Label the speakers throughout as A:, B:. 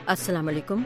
A: अस्सलाम वालेकुम।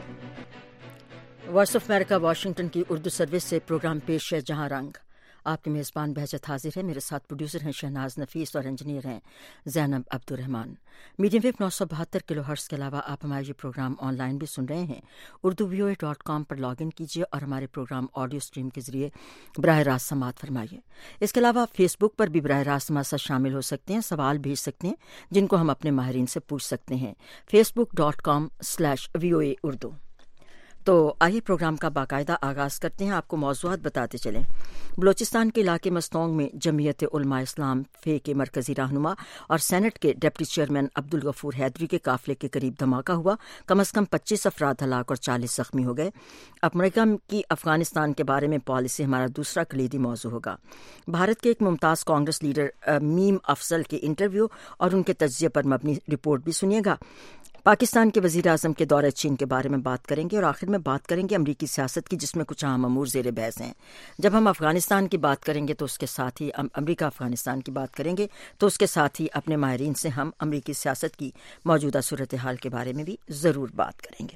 A: Voice of America Washington की उर्दू सर्विस से प्रोग्राम पेश है जहां रंग। आपके मेज़बान बहजत हाजिर है। मेरे साथ प्रोड्यूसर हैं शहनाज नफीस और इंजीनियर हैं Zainab Abdurrahman. Medium wave 972 kilohertz के अलावा आप हमारे ये प्रोग्राम ऑनलाइन भी सुन रहे हैं। urduvoa.com पर लॉगिन कीजिए और हमारे प्रोग्राम ऑडियो स्ट्रीम के जरिए बराह रास्त समाअत फरमाइए। इसके अलावा फेसबुक पर भी बराह रास्त हमारे साथ शामिल हो सकते हैं, सवाल भेज सकते हैं जिनको हम अपने माहिरीन से पूछ सकते हैं। facebook.com/VOA उर्दू। तो आइए प्रोग्राम का बाकायदा आगाज़ करते हैं। आपको मौज़ूआत बताते चलें। बलोचिस्तान के इलाके मस्तोंग में जमीयत उलमा इस्लाम फे के मरकज़ी रहनुमा और सेनेट के डिप्टी चेयरमैन अब्दुल गफूर हैदरी के काफिले के करीब धमाका हुआ। कम अज़ कम 25 अफराद हलाक और 40 ज़ख्मी हो गए। अमेरिका की अफगानिस्तान के बारे में पॉलिसी हमारा दूसरा कलीदी मौजू होगा। भारत के एक मुमताज़ कांग्रेस लीडर मीम अफजल के इंटरव्यू और उनके तज्ज़िये पर मबनी रिपोर्ट भी सुनिएगा। पाकिस्तान के वज़ीर आज़म के दौरे चीन के बारे में बात करेंगे और आखिर में बात करेंगे अमरीकी सियासत की, जिसमें कुछ अहम अमूर ज़ेर बहस हैं। जब हम अफ़गानिस्तान की बात करेंगे तो उसके साथ ही अमरीका अफ़गानिस्तान की बात करेंगे तो उसके साथ ही अपने माहिरीन से हम अमरीकी सियासत की मौजूदा सूरत हाल के बारे में भी ज़रूर बात करेंगे।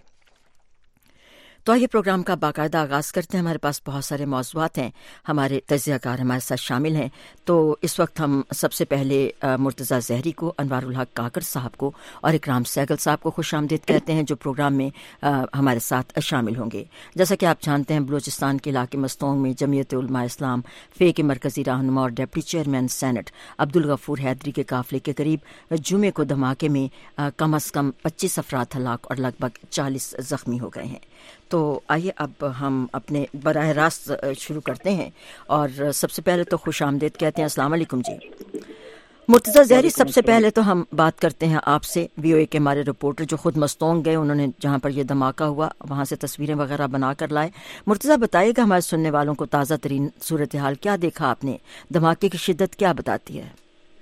A: तो आइए प्रोग्राम का बाकायदा आगाज़ करते हैं। हमारे पास बहुत सारे मौज़ूआत हैं, हमारे तज्ज़ियाकार हमारे साथ शामिल हैं। तो इस वक्त हम सबसे पहले मुर्तज़ा ज़हरी को, अनवारुल हक काकड़ साहब को और इकराम सहगल साहब को खुश आमदीद कहते हैं, जो प्रोग्राम में हमारे साथ शामिल होंगे। जैसा कि आप जानते हैं, बलूचिस्तान के इलाके मस्तोंग में जमीयत उलमा इस्लाम फे के मरकज़ी रहनुमा और deputy chairman senate Abdul Ghafoor Haideri के काफिले के करीब जुमे को धमाके में कम अज़ कम 25 अफराद हलाक और लगभग 40 ज़ख्मी हो गए हैं। तो आइए अब हम अपने बराह रास्त शुरू करते हैं और सबसे पहले तो खुश आमदीद कहते हैं। अस्सलाम वालेकुम जी। मुर्तज़ा ज़हरी, सबसे पहले तो हम बात करते हैं आपसे। VOA के हमारे रिपोर्टर जो खुद मस्तोंग गए, उन्होंने जहां पर यह धमाका हुआ वहां से तस्वीरें वगैरह बना कर लाए। मुर्तज़ा, बताइएगा हमारे सुनने वालों को ताज़ा तरीन सूरत हाल क्या देखा आपने, धमाके की शिद्दत क्या बताती है?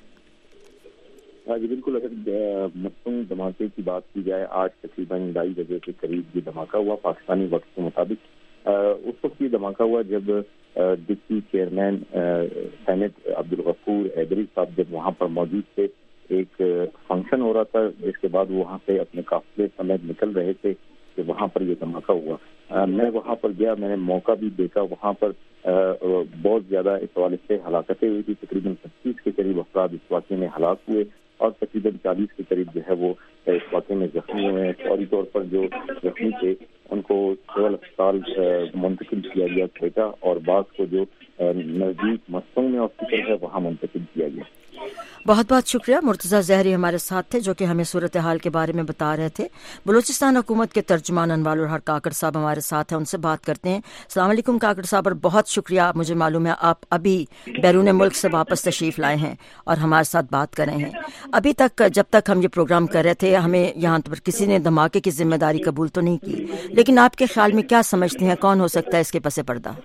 B: हाँ जी बिल्कुल। अगर मस्तूंग धमाके की बात की जाए, आज तकरीबन 2:30 बजे के करीब ये धमाका हुआ पाकिस्तानी वक्त के मुताबिक। उस वक्त ये धमाका हुआ जब deputy chairman senate Abdul Ghafoor Haideri साहब जब वहाँ पर मौजूद थे। एक फंक्शन हो रहा था, जिसके बाद वो वहाँ से अपने काफिले समेत निकल रहे थे कि वहाँ पर ये धमाका हुआ। मैं वहाँ पर गया, मैंने मौका भी देखा। वहाँ पर बहुत ज्यादा इस हवाले से हलाकतें हुई थी। तकरीबन 25 के करीब अफराद इस वाक़े में हलाक हुए और तकरीबन 40 के करीब जो है वो इस वाक़े में जख्मी हुए हैं। फौरी तौर पर जो जख्मी थे उनको सिविल अस्पताल मुंतकिल किया गया क्वेटा, और बाग को जो नजदीक मस्तोंग में हॉस्पिटल है वहाँ मुंतकिल किया गया।
A: बहुत बहुत शुक्रिया। मुर्तज़ा ज़हरी हमारे साथ थे, जो कि हमें सूरत हाल के बारे में बता रहे थे। बलूचिस्तान हुकूमत के तर्जुमान अनवारुल हक काकड़ साहब हमारे साथ हैं, उनसे बात करते हैं। अस्सलाम वालेकुम काकड़ साहब, और बहुत शुक्रिया। मुझे मालूम है आप अभी बैरून मुल्क से वापस तशरीफ़ लाए हैं और हमारे साथ बात कर रहे हैं। अभी तक जब तक हम ये प्रोग्राम कर रहे थे, हमें यहाँ पर किसी ने धमाके की जिम्मेदारी कबूल तो नहीं की, लेकिन आपके ख्याल में क्या समझते हैं, कौन हो सकता है इसके पसे पर्दा?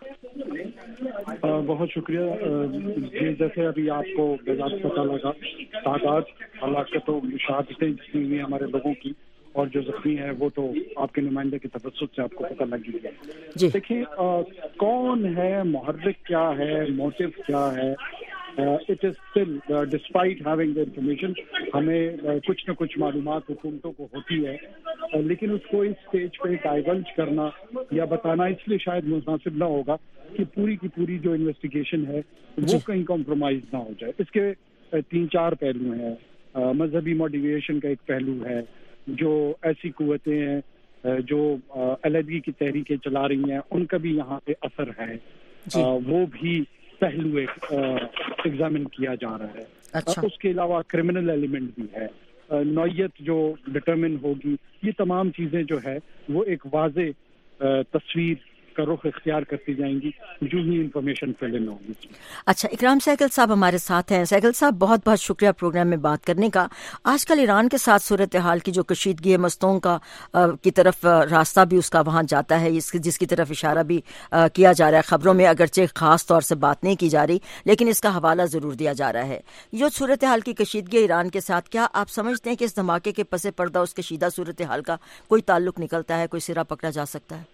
C: बहुत शुक्रिया। जैसे अभी आपको बेजात पता लगा, तादाद हलाकतों शहादतें जितनी हुई हमारे लोगों की और जो जख्मी है वो तो आपके नुमाइंदे की तबस्सुत से आपको पता लग ही गया। देखिए, कौन है, मुहर्रिक क्या है, मोटिव क्या है, it is still despite having the information, हमें कुछ न कुछ मालूमात हुकूमतों को होती है, लेकिन उसको इस स्टेज पे डाइवर्ज करना या बताना इसलिए शायद मुनासिब ना होगा कि पूरी की पूरी जो इन्वेस्टिगेशन है वो कहीं कॉम्प्रोमाइज ना हो जाए। इसके 3-4 पहलू हैं। मजहबी मोटिवेशन का एक पहलू है, जो ऐसी कुव्वतें हैं जो अलहदगी की तहरीकें चला रही हैं उनका भी यहाँ पे असर है, वो भी पहलू एक एग्जामिन किया जा रहा है। अच्छा। उसके अलावा क्रिमिनल एलिमेंट भी है, नौयत जो डिटरमिन होगी, ये तमाम चीजें जो है वो एक वाज़े तस्वीर का रुख इख्तियार करती जाएंगी जो ही इंफॉर्मेशन फिल होगी।
A: अच्छा, इकराम सहगल साहब हमारे साथ हैं। सहगल साहब, बहुत बहुत शुक्रिया प्रोग्राम में बात करने का। आजकल ईरान के साथ सूरत हाल की जो कशीदगी है, मस्तोंग का की तरफ रास्ता भी उसका वहाँ जाता है, जिसकी तरफ इशारा भी किया जा रहा है खबरों में, अगरचे खास तौर से बात नहीं की जा रही, लेकिन इसका हवाला जरूर दिया जा रहा है। जो सूरत हाल की कशीदगी ईरान के साथ, क्या आप समझते हैं कि इस धमाके के पसे पर्दा उस कशीदा सूरत हाल का कोई ताल्लुक निकलता है, कोई सिरा पकड़ा जा सकता है?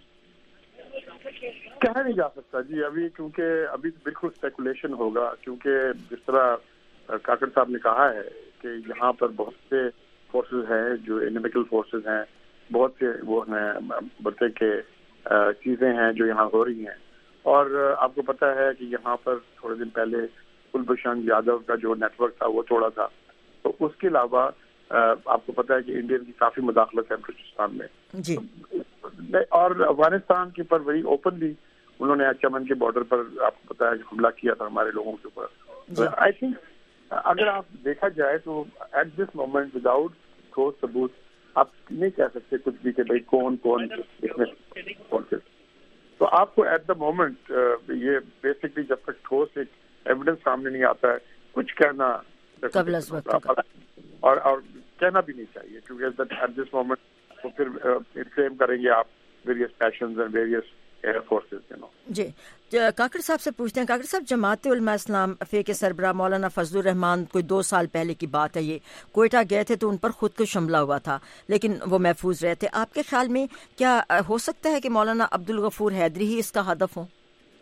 D: कहा नहीं जा सकता जी अभी, क्योंकि अभी बिल्कुल स्पेकुलेशन होगा, क्योंकि जिस तरह काकड़ साहब ने कहा है कि यहाँ पर बहुत से फोर्सेस हैं जो इनमिकल फोर्सेस हैं, بہت سے وہ ہیں بڑے کے چیزیں ہیں جو یہاں ہو رہی ہیں. اور آپ کو پتہ ہے کہ یہاں پر تھوڑے دن پہلے کلبھوشن یادو کا جو نیٹ ورک تھا وہ توڑا تھا. تو اس کے علاوہ آپ کو پتہ ہے کہ انڈین کی کافی مداخلت ہے بلوچستان میں
A: جی.
D: اور افغانستان کے اوپر وہی اوپنلی انہوں نے چمن کے بارڈر پر آپ کو پتہ ہے کہ حملہ کیا تھا ہمارے لوگوں کے اوپر. آئی تھنک اگر آپ دیکھا جائے تو ایٹ دس مومنٹ وداؤٹ ٹھوس ثبوت آپ نہیں کہہ سکتے کچھ بھی کہ بھائی کون اس میں پہنچے. تو آپ کو ایٹ دا مومنٹ یہ بیسکلی جب تک ٹھوس ایک ایویڈنس سامنے نہیں آتا ہے کچھ کہنا
A: قبل از وقت
D: اور کہنا بھی نہیں چاہیے, کیونکہ ایٹ دس مومنٹ وہ پھر انفلیم کریں گے آپ various positions and various air forces.
A: جی کاکڑ صاحب سے پوچھتے ہیں. کاکڑ صاحب, جماعت علماء اسلام فے کے سربراہ مولانا فضل الرحمان کوئی 2 سال پہلے کی بات ہے, یہ کوئٹہ گئے تھے تو ان پر خودکش حملہ ہوا تھا لیکن وہ محفوظ رہے تھے. آپ کے خیال میں کیا ہو سکتا ہے کہ مولانا عبدالغفور حیدری ہی اس کا ہدف ہوں؟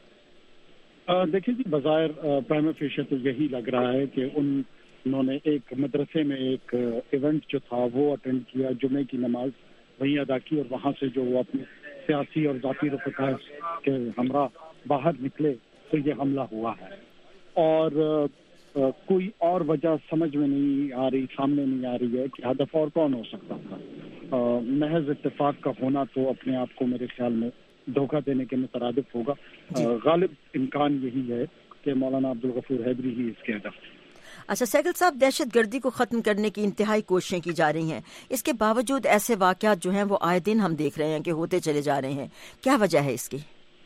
C: دیکھیں جی, بظاہر پرائما فیشیا تو یہی لگ رہا ہے کہ انہوں نے ایک مدرسے میں ایک ایونٹ جو تھا وہ اٹینڈ کیا, جمعے کی نماز وہیں ادا کی اور وہاں سے جو وہ اپنے سیاسی اور ذاتی رفقا کے ہمراہ باہر نکلے تو یہ حملہ ہوا ہے. اور کوئی اور وجہ سمجھ میں نہیں آ رہی, سامنے نہیں آ رہی ہے کہ ہدف اور کون ہو سکتا تھا. محض اتفاق کا ہونا تو اپنے آپ کو میرے خیال میں دھوکہ دینے کے مترادف ہوگا. غالب امکان یہی ہے کہ مولانا عبدالغفور حیدری ہی اس کے ہدف.
A: اچھا سیگل صاحب, دہشت گردی کو ختم کرنے کی انتہائی کوششیں کی جا رہی ہیں, اس کے باوجود ایسے واقعات جو ہیں وہ آئے دن ہم دیکھ رہے ہیں کہ ہوتے چلے جا رہے ہیں. کیا وجہ ہے اس کی؟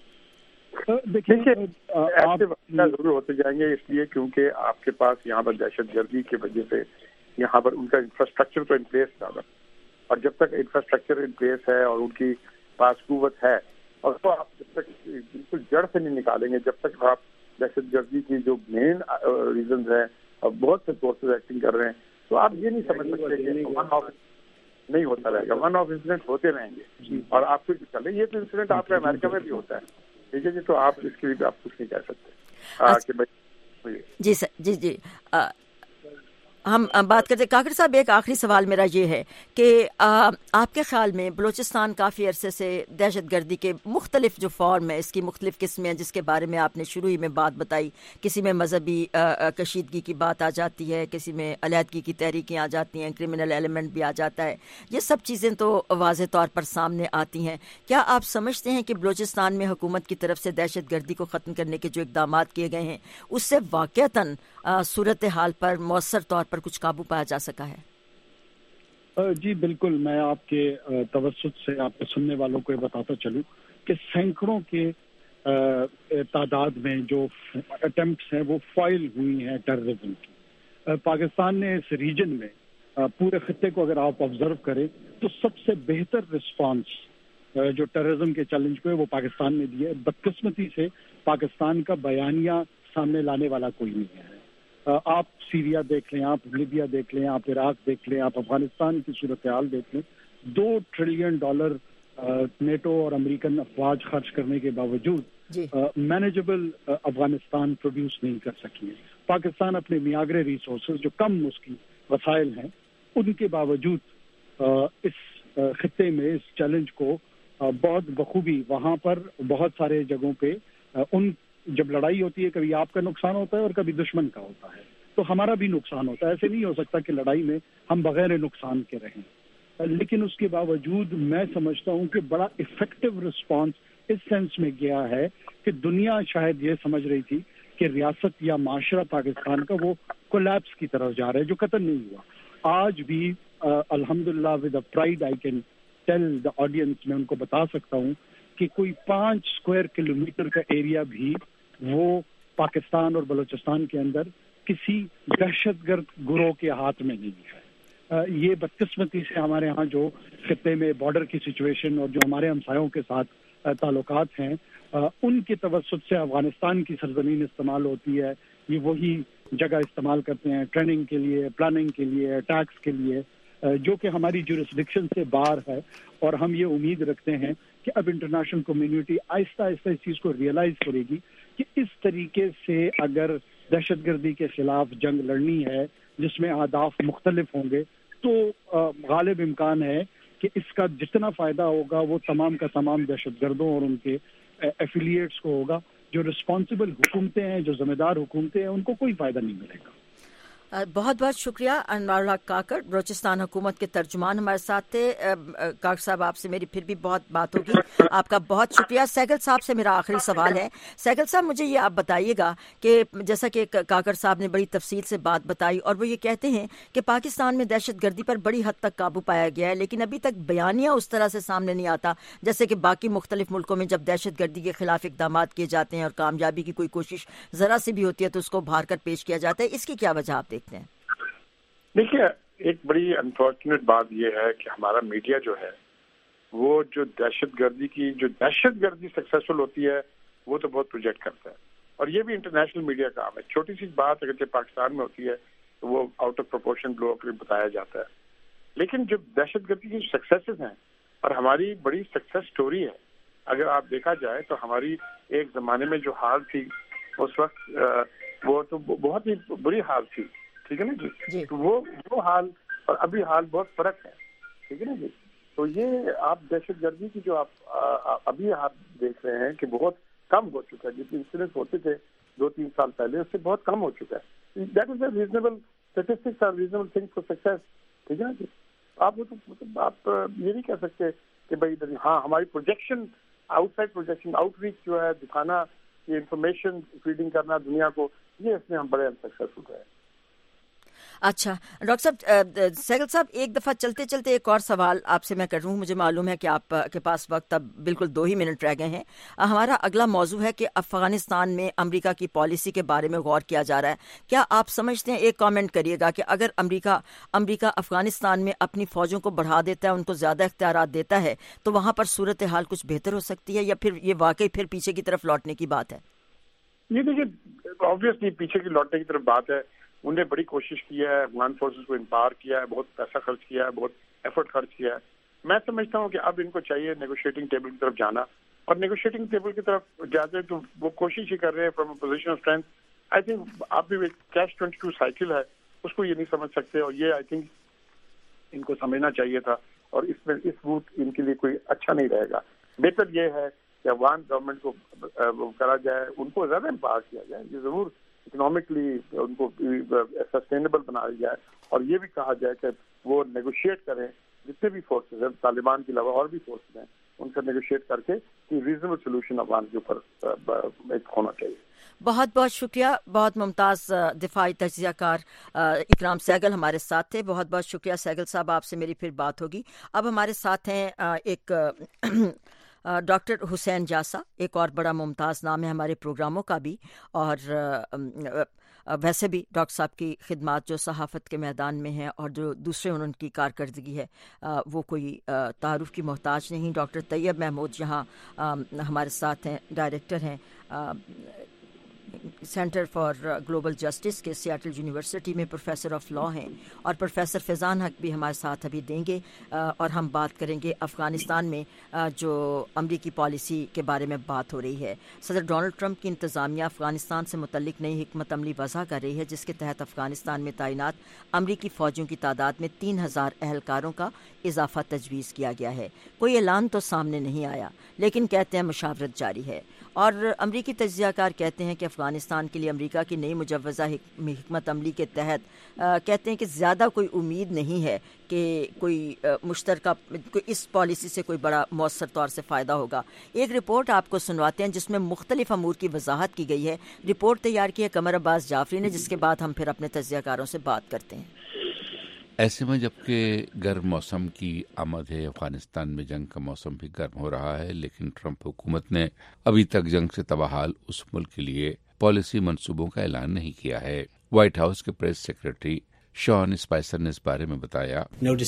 D: دیکھیے ایسے ضرور ہوتے جائیں گے, اس لیے کیونکہ آپ کے پاس یہاں پر دہشت گردی کی وجہ سے یہاں پر ان کا انفراسٹرکچر تو ان پلیس زیادہ, اور جب تک انفراسٹرکچر ان پلیس ہے اور ان کی پاس قوت ہے, اور تو آپ جب تک بالکل جڑ سے نہیں نکالیں گے, جب تک آپ دہشت گردی کی جو مین ریزنز ہیں اور بہت سے فورسز ایکٹنگ کر رہے ہیں, تو آپ یہ نہیں سمجھ سکتے کہ ون آف نہیں ہوتا رہے گا. ون آف انسیڈنٹ ہوتے رہیں گے اور آپ کو چلے. یہ تو انسیڈنٹ آپ کے امریکہ میں بھی ہوتا ہے, ٹھیک ہے جی, تو آپ اس کے لیے آپ کچھ نہیں کہہ سکتے.
A: جی سر, جی ہم بات کرتے. کاکڑ صاحب, ایک آخری سوال میرا یہ ہے کہ آپ کے خیال میں بلوچستان کافی عرصے سے دہشت گردی کے مختلف جو فارم ہے, اس کی مختلف قسمیں ہیں جس کے بارے میں آپ نے شروع ہی میں بات بتائی, کسی میں مذہبی کشیدگی کی بات آ جاتی ہے, کسی میں علیحدگی کی تحریکیں آ جاتی ہیں, کرمنل ایلیمنٹ بھی آ جاتا ہے, یہ سب چیزیں تو واضح طور پر سامنے آتی ہیں. کیا آپ سمجھتے ہیں کہ بلوچستان میں حکومت کی طرف سے دہشت گردی کو ختم کرنے کے جو اقدامات کیے گئے ہیں اس سے واقعتاً صورتحال پر مؤثر طور پر کچھ قابو پایا جا سکا ہے؟
C: جی بالکل, میں آپ کے توسط سے آپ کے سننے والوں کو یہ بتاتا چلوں کہ سینکڑوں کے تعداد میں جو اٹیمپٹس ہیں وہ فائل ہوئی ہیں ٹیررزم کی. پاکستان نے اس ریجن میں پورے خطے کو اگر آپ آبزرو کریں تو سب سے بہتر رسپانس جو ٹیررزم کے چیلنج پہ وہ پاکستان نے دیا ہے. بدقسمتی سے پاکستان کا بیانیہ سامنے لانے والا کوئی نہیں ہے. آپ سیریا دیکھ لیں, آپ لیبیا دیکھ لیں, آپ عراق دیکھ لیں, آپ افغانستان کی صورتحال دیکھ لیں, $2 ٹریلین نیٹو اور امریکن افواج خرچ کرنے کے باوجود مینیجبل افغانستان پروڈیوس نہیں کر سکی ہے. پاکستان اپنے میاگرے ریسورسز جو کم اس کی وسائل ہیں ان کے باوجود اس خطے میں اس چیلنج کو بہت بخوبی وہاں پر بہت سارے جگہوں پہ ان جب لڑائی ہوتی ہے کبھی آپ کا نقصان ہوتا ہے اور کبھی دشمن کا ہوتا ہے, تو ہمارا بھی نقصان ہوتا ہے. ایسے نہیں ہو سکتا کہ لڑائی میں ہم بغیر نقصان کے رہیں. لیکن اس کے باوجود میں سمجھتا ہوں کہ بڑا افیکٹو رسپانس اس سینس میں گیا ہے کہ دنیا شاید یہ سمجھ رہی تھی کہ ریاست یا معاشرہ پاکستان کا وہ کولیپس کی طرف جا رہا ہے, جو قتل نہیں ہوا. آج بھی الحمدللہ with a pride I can tell the audience, میں ان کو بتا سکتا ہوں کہ کوئی 5 اسکوائر کلومیٹر کا ایریا بھی وہ پاکستان اور بلوچستان کے اندر کسی دہشت گرد گروہ کے ہاتھ میں نہیں ہے. یہ بدقسمتی سے ہمارے ہاں جو خطے میں بارڈر کی سچویشن اور جو ہمارے ہمسایوں کے ساتھ تعلقات ہیں ان کے توسط سے افغانستان کی سرزمین استعمال ہوتی ہے. یہ وہی جگہ استعمال کرتے ہیں ٹریننگ کے لیے, پلاننگ کے لیے, اٹیکس کے لیے, جو کہ ہماری جورسڈکشن سے باہر ہے. اور ہم یہ امید رکھتے ہیں کہ اب انٹرنیشنل کمیونٹی آہستہ آہستہ اس چیز کو ریئلائز کرے گی کہ اس طریقے سے اگر دہشت گردی کے خلاف جنگ لڑنی ہے جس میں اہداف مختلف ہوں گے تو غالب امکان ہے کہ اس کا جتنا فائدہ ہوگا وہ تمام کا تمام دہشت گردوں اور ان کے ایفیلیٹس کو ہوگا. جو رسپانسبل حکومتیں ہیں, جو ذمہ دار حکومتیں ہیں, ان کو کوئی فائدہ نہیں ملے گا.
A: بہت بہت شکریہ. انوار اللہ کاکڑ, بلوچستان حکومت کے ترجمان ہمارے ساتھ تھے. کاکڑ صاحب, آپ سے میری پھر بھی بہت بات ہوگی. آپ کا بہت شکریہ. سہگل صاحب سے میرا آخری سوال ہے. سہگل صاحب, مجھے یہ آپ بتائیے گا کہ جیسا کہ کاکڑ صاحب نے بڑی تفصیل سے بات بتائی, اور وہ یہ کہتے ہیں کہ پاکستان میں دہشت گردی پر بڑی حد تک قابو پایا گیا ہے, لیکن ابھی تک بیانیہ اس طرح سے سامنے نہیں آتا جیسے کہ باقی مختلف ملکوں میں جب دہشت گردی کے خلاف اقدامات کیے جاتے ہیں اور کامیابی کی کوئی کوشش ذرا سی بھی ہوتی ہے تو اس کو ابھار کر پیش کیا جاتا ہے. اس کی کیا وجہ آپ دیکھتے ہیں؟
D: دیکھیے, ایک بڑی انفارچونیٹ بات یہ ہے کہ ہمارا میڈیا جو ہے وہ جو دہشت گردی سکسیسفل ہوتی ہے وہ تو بہت پروجیکٹ کرتا ہے, اور یہ بھی انٹرنیشنل میڈیا کا کام ہے. چھوٹی سی بات اگرچہ پاکستان میں ہوتی ہے تو وہ آؤٹ آف پروپورشن لوگوں کو بتایا جاتا ہے, لیکن جو دہشت گردی کی سکسیسز ہیں اور ہماری بڑی سکسیس سٹوری ہے, اگر آپ دیکھا جائے تو ہماری ایک زمانے میں جو حال تھی اس وقت وہ تو بہت ہی بری حال تھی, ٹھیک ہے نا جی. تو وہ حال اور ابھی حال بہت فرق ہے, ٹھیک ہے نا جی. تو یہ آپ دہشت گردی کی جو آپ ابھی آپ دیکھ رہے ہیں کہ بہت کم ہو چکا ہے. جتنے انسیڈنٹ ہوتے تھے 2-3 سال پہلے اس سے بہت کم ہو چکا ہے. That is a reasonable statistics اور ریزنیبل تھنگ فار سکسیس, ٹھیک ہے نا جی. آپ آپ یہ نہیں کہہ سکتے کہ بھائی ہاں ہماری projection outside projection outreach جو ہے دکھانا, یہ انفارمیشن فیڈنگ کرنا دنیا کو, یہ اس میں ہم بڑے انسکسیسفل رہے.
A: اچھا ڈاکٹر صاحب, سہگل صاحب, ایک دفعہ چلتے چلتے ایک اور سوال آپ سے میں کر رہا ہوں. مجھے معلوم ہے کہ آپ کے پاس وقت اب بالکل 2 ہی منٹ رہ گئے ہیں. ہمارا اگلا موضوع ہے کہ افغانستان میں امریکہ کی پالیسی کے بارے میں غور کیا جا رہا ہے. کیا آپ سمجھتے ہیں, ایک کامنٹ کریے گا, کہ اگر امریکہ افغانستان میں اپنی فوجوں کو بڑھا دیتا ہے, ان کو زیادہ اختیارات دیتا ہے, تو وہاں پر صورتحال کچھ بہتر ہو سکتی ہے, یا پھر یہ واقعی پھر پیچھے کی طرف لوٹنے کی بات ہے؟
D: یہ دیکھیے, آبویسلی پیچھے کی لوٹنے کی طرف بات ہے. انہوں نے بڑی کوشش کی ہے, افغان فورسز کو امپاور کیا ہے, بہت پیسہ خرچ کیا ہے, بہت ایفرٹ خرچ کیا ہے. میں سمجھتا ہوں کہ اب ان کو چاہیے نیگوشیٹنگ ٹیبل کی طرف جانا, اور نیگوشیٹنگ ٹیبل کی طرف جاتے تو وہ کوشش ہی کر رہے ہیں from a position of strength. I think آپ بھی کیش 22 سائیکل ہے, اس کو یہ نہیں سمجھ سکتے, اور یہ آئی تھنک ان کو سمجھنا چاہیے تھا, اور اس میں اس روٹ ان کے لیے کوئی اچھا نہیں رہے گا. بہتر یہ ہے کہ افغان گورنمنٹ کو کرا جائے, ان کو زیادہ امپاور کیا جائے, یہ ضرور اکنامکلی ان کو سسٹینیبل بنایا جائے, اور یہ بھی کہا جائے کہ وہ نیگوشیٹ کریں جتنے بھی فورسز ہیں, طالبان کے علاوہ اور بھی فورسز ہیں, ان سے نیگوشیٹ کر کے کہ ریزنیبل سولوشن افغان کے اوپر ایک ہونا چاہیے.
A: بہت بہت شکریہ. بہت ممتاز دفاعی تجزیہ کار اکرام سہگل ہمارے ساتھ تھے. بہت بہت شکریہ سہگل صاحب, آپ سے میری پھر بات ہوگی. اب ہمارے ساتھ ہیں ایک ڈاکٹر حسین جاسا, ایک اور بڑا ممتاز نام ہے ہمارے پروگراموں کا بھی, اور ویسے بھی ڈاکٹر صاحب کی خدمات جو صحافت کے میدان میں ہیں اور جو دوسرے ان کی کارکردگی ہے وہ کوئی تعارف کی محتاج نہیں. ڈاکٹر طیب محمود یہاں ہمارے ساتھ ہیں, ڈائریکٹر ہیں سینٹر فار گلوبل جسٹس کے سیاٹل یونیورسٹی میں, پروفیسر آف لا ہیں, اور پروفیسر فیضان حق بھی ہمارے ساتھ ابھی دیں گے, اور ہم بات کریں گے افغانستان میں جو امریکی پالیسی کے بارے میں بات ہو رہی ہے. صدر ڈونلڈ ٹرمپ کی انتظامیہ افغانستان سے متعلق نئی حکمت عملی وضع کر رہی ہے, جس کے تحت افغانستان میں تعینات امریکی فوجیوں کی تعداد میں 3000 اہلکاروں کا اضافہ تجویز کیا گیا ہے. کوئی اعلان تو سامنے نہیں آیا, لیکن کہتے ہیں مشاورت جاری ہے. اور امریکی تجزیہ کار کہتے ہیں کہ افغانستان کے لیے امریکہ کی نئی مجوزہ حکمت عملی کے تحت کہتے ہیں کہ زیادہ کوئی امید نہیں ہے کہ کوئی مشترکہ اس پالیسی سے کوئی بڑا مؤثر طور سے فائدہ ہوگا. ایک رپورٹ آپ کو سنواتے ہیں جس میں مختلف امور کی وضاحت کی گئی ہے. رپورٹ تیار کی ہے قمر عباس جعفری نے, جس کے بعد ہم پھر اپنے تجزیہ کاروں سے بات کرتے ہیں.
E: ایسے میں جبکہ گرم موسم کی آمد ہے, افغانستان میں جنگ کا موسم بھی گرم ہو رہا ہے, لیکن ٹرمپ حکومت نے ابھی تک جنگ سے تباہال اس ملک کے لیے پالیسی منصوبوں کا اعلان نہیں کیا ہے. وائٹ ہاؤس کے پریس سیکرٹری شان اسپائسر نے اس بارے میں بتایا,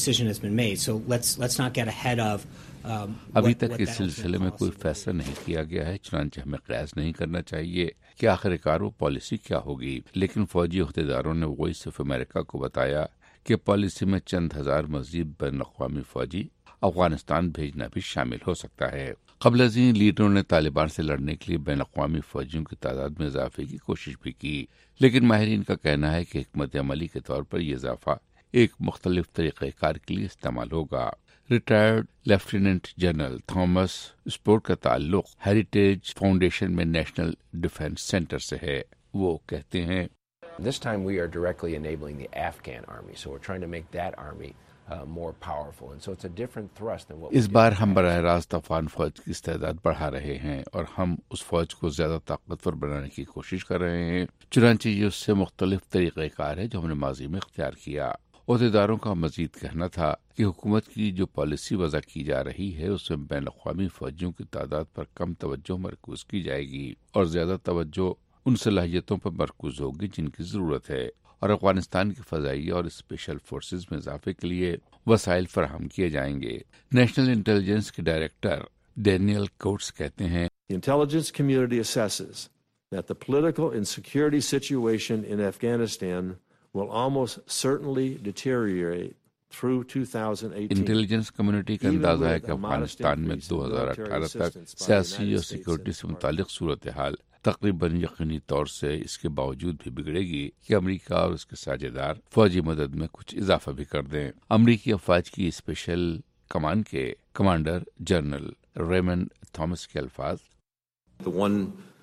E: ابھی تک اس سلسلے میں کوئی فیصلہ نہیں کیا گیا ہے, چنانچہ ہمیں قیاس نہیں کرنا چاہیے کہ آخرکار وہ پالیسی کیا ہوگی. لیکن فوجی عہدیداروں نے وائس آف امریکہ کو بتایا کہ پالیسی میں چند ہزار مزید بین الاقوامی فوجی افغانستان بھیجنا بھی شامل ہو سکتا ہے. قبل ازیں لیڈروں نے طالبان سے لڑنے کے لیے بین الاقوامی فوجیوں کی تعداد میں اضافے کی کوشش بھی کی, لیکن ماہرین کا کہنا ہے کہ حکمت عملی کے طور پر یہ اضافہ ایک مختلف طریقہ کار کے لیے استعمال ہوگا. Retired lieutenant general Thomas Spoehr का ताल्लुक हेरिटेज फाउंडेशन में नेशनल डिफेंस सेंटर से है। वो कहते हैं,
F: This time we are directly enabling the Afghan army, so we're trying to make that army more powerful, and so it's a different thrust than what.
E: इस बार हम बराह रास्त अफगान फौज की इस्तेदाद बढ़ा रहे हैं और हम उस फौज को ज्यादा ताकतवर बनाने की कोशिश कर रहे हैं। चुनांचे ये उससे मुख्तलिफ तरीक़ेकार है जो हमने माजी में इख्तियार किया। अहदेदारों का मजीद कहना था कि हुकूमत की जो पॉलिसी वज़ा की जा रही है उसमें बैन अक़वामी फौजियों की तादाद पर कम तवज्जो मरकूज की जाएगी और ज्यादा तवज्जो उन सलाहियतों पर मरकूज होगी जिनकी जरूरत है, और अफगानिस्तान की फजाई और स्पेशल फोर्सेज में इजाफे के लिए वसाइल फराहम किए जाएंगे। नेशनल इंटेलिजेंस के डायरेक्टर डैनियल कोट्स कहते हैं,
G: The intelligence community assesses that the political and security situation in Afghanistan will almost certainly deteriorate through 2018.
E: Intelligence community का अंदाजा है कि अफगानिस्तान में 2018 तक सियासी और सिक्योरिटी से मुतालिक सूरत हाल तकरीबन यकीनी तौर से इसके बावजूद भी बिगड़ेगी कि अमेरिका और उसके साझेदार फौजी मदद में कुछ इजाफा भी कर दें। अमेरिकी अफवाज की स्पेशल कमान के कमांडर जनरल रेमंड थॉमस के अल्फाज,
H: The one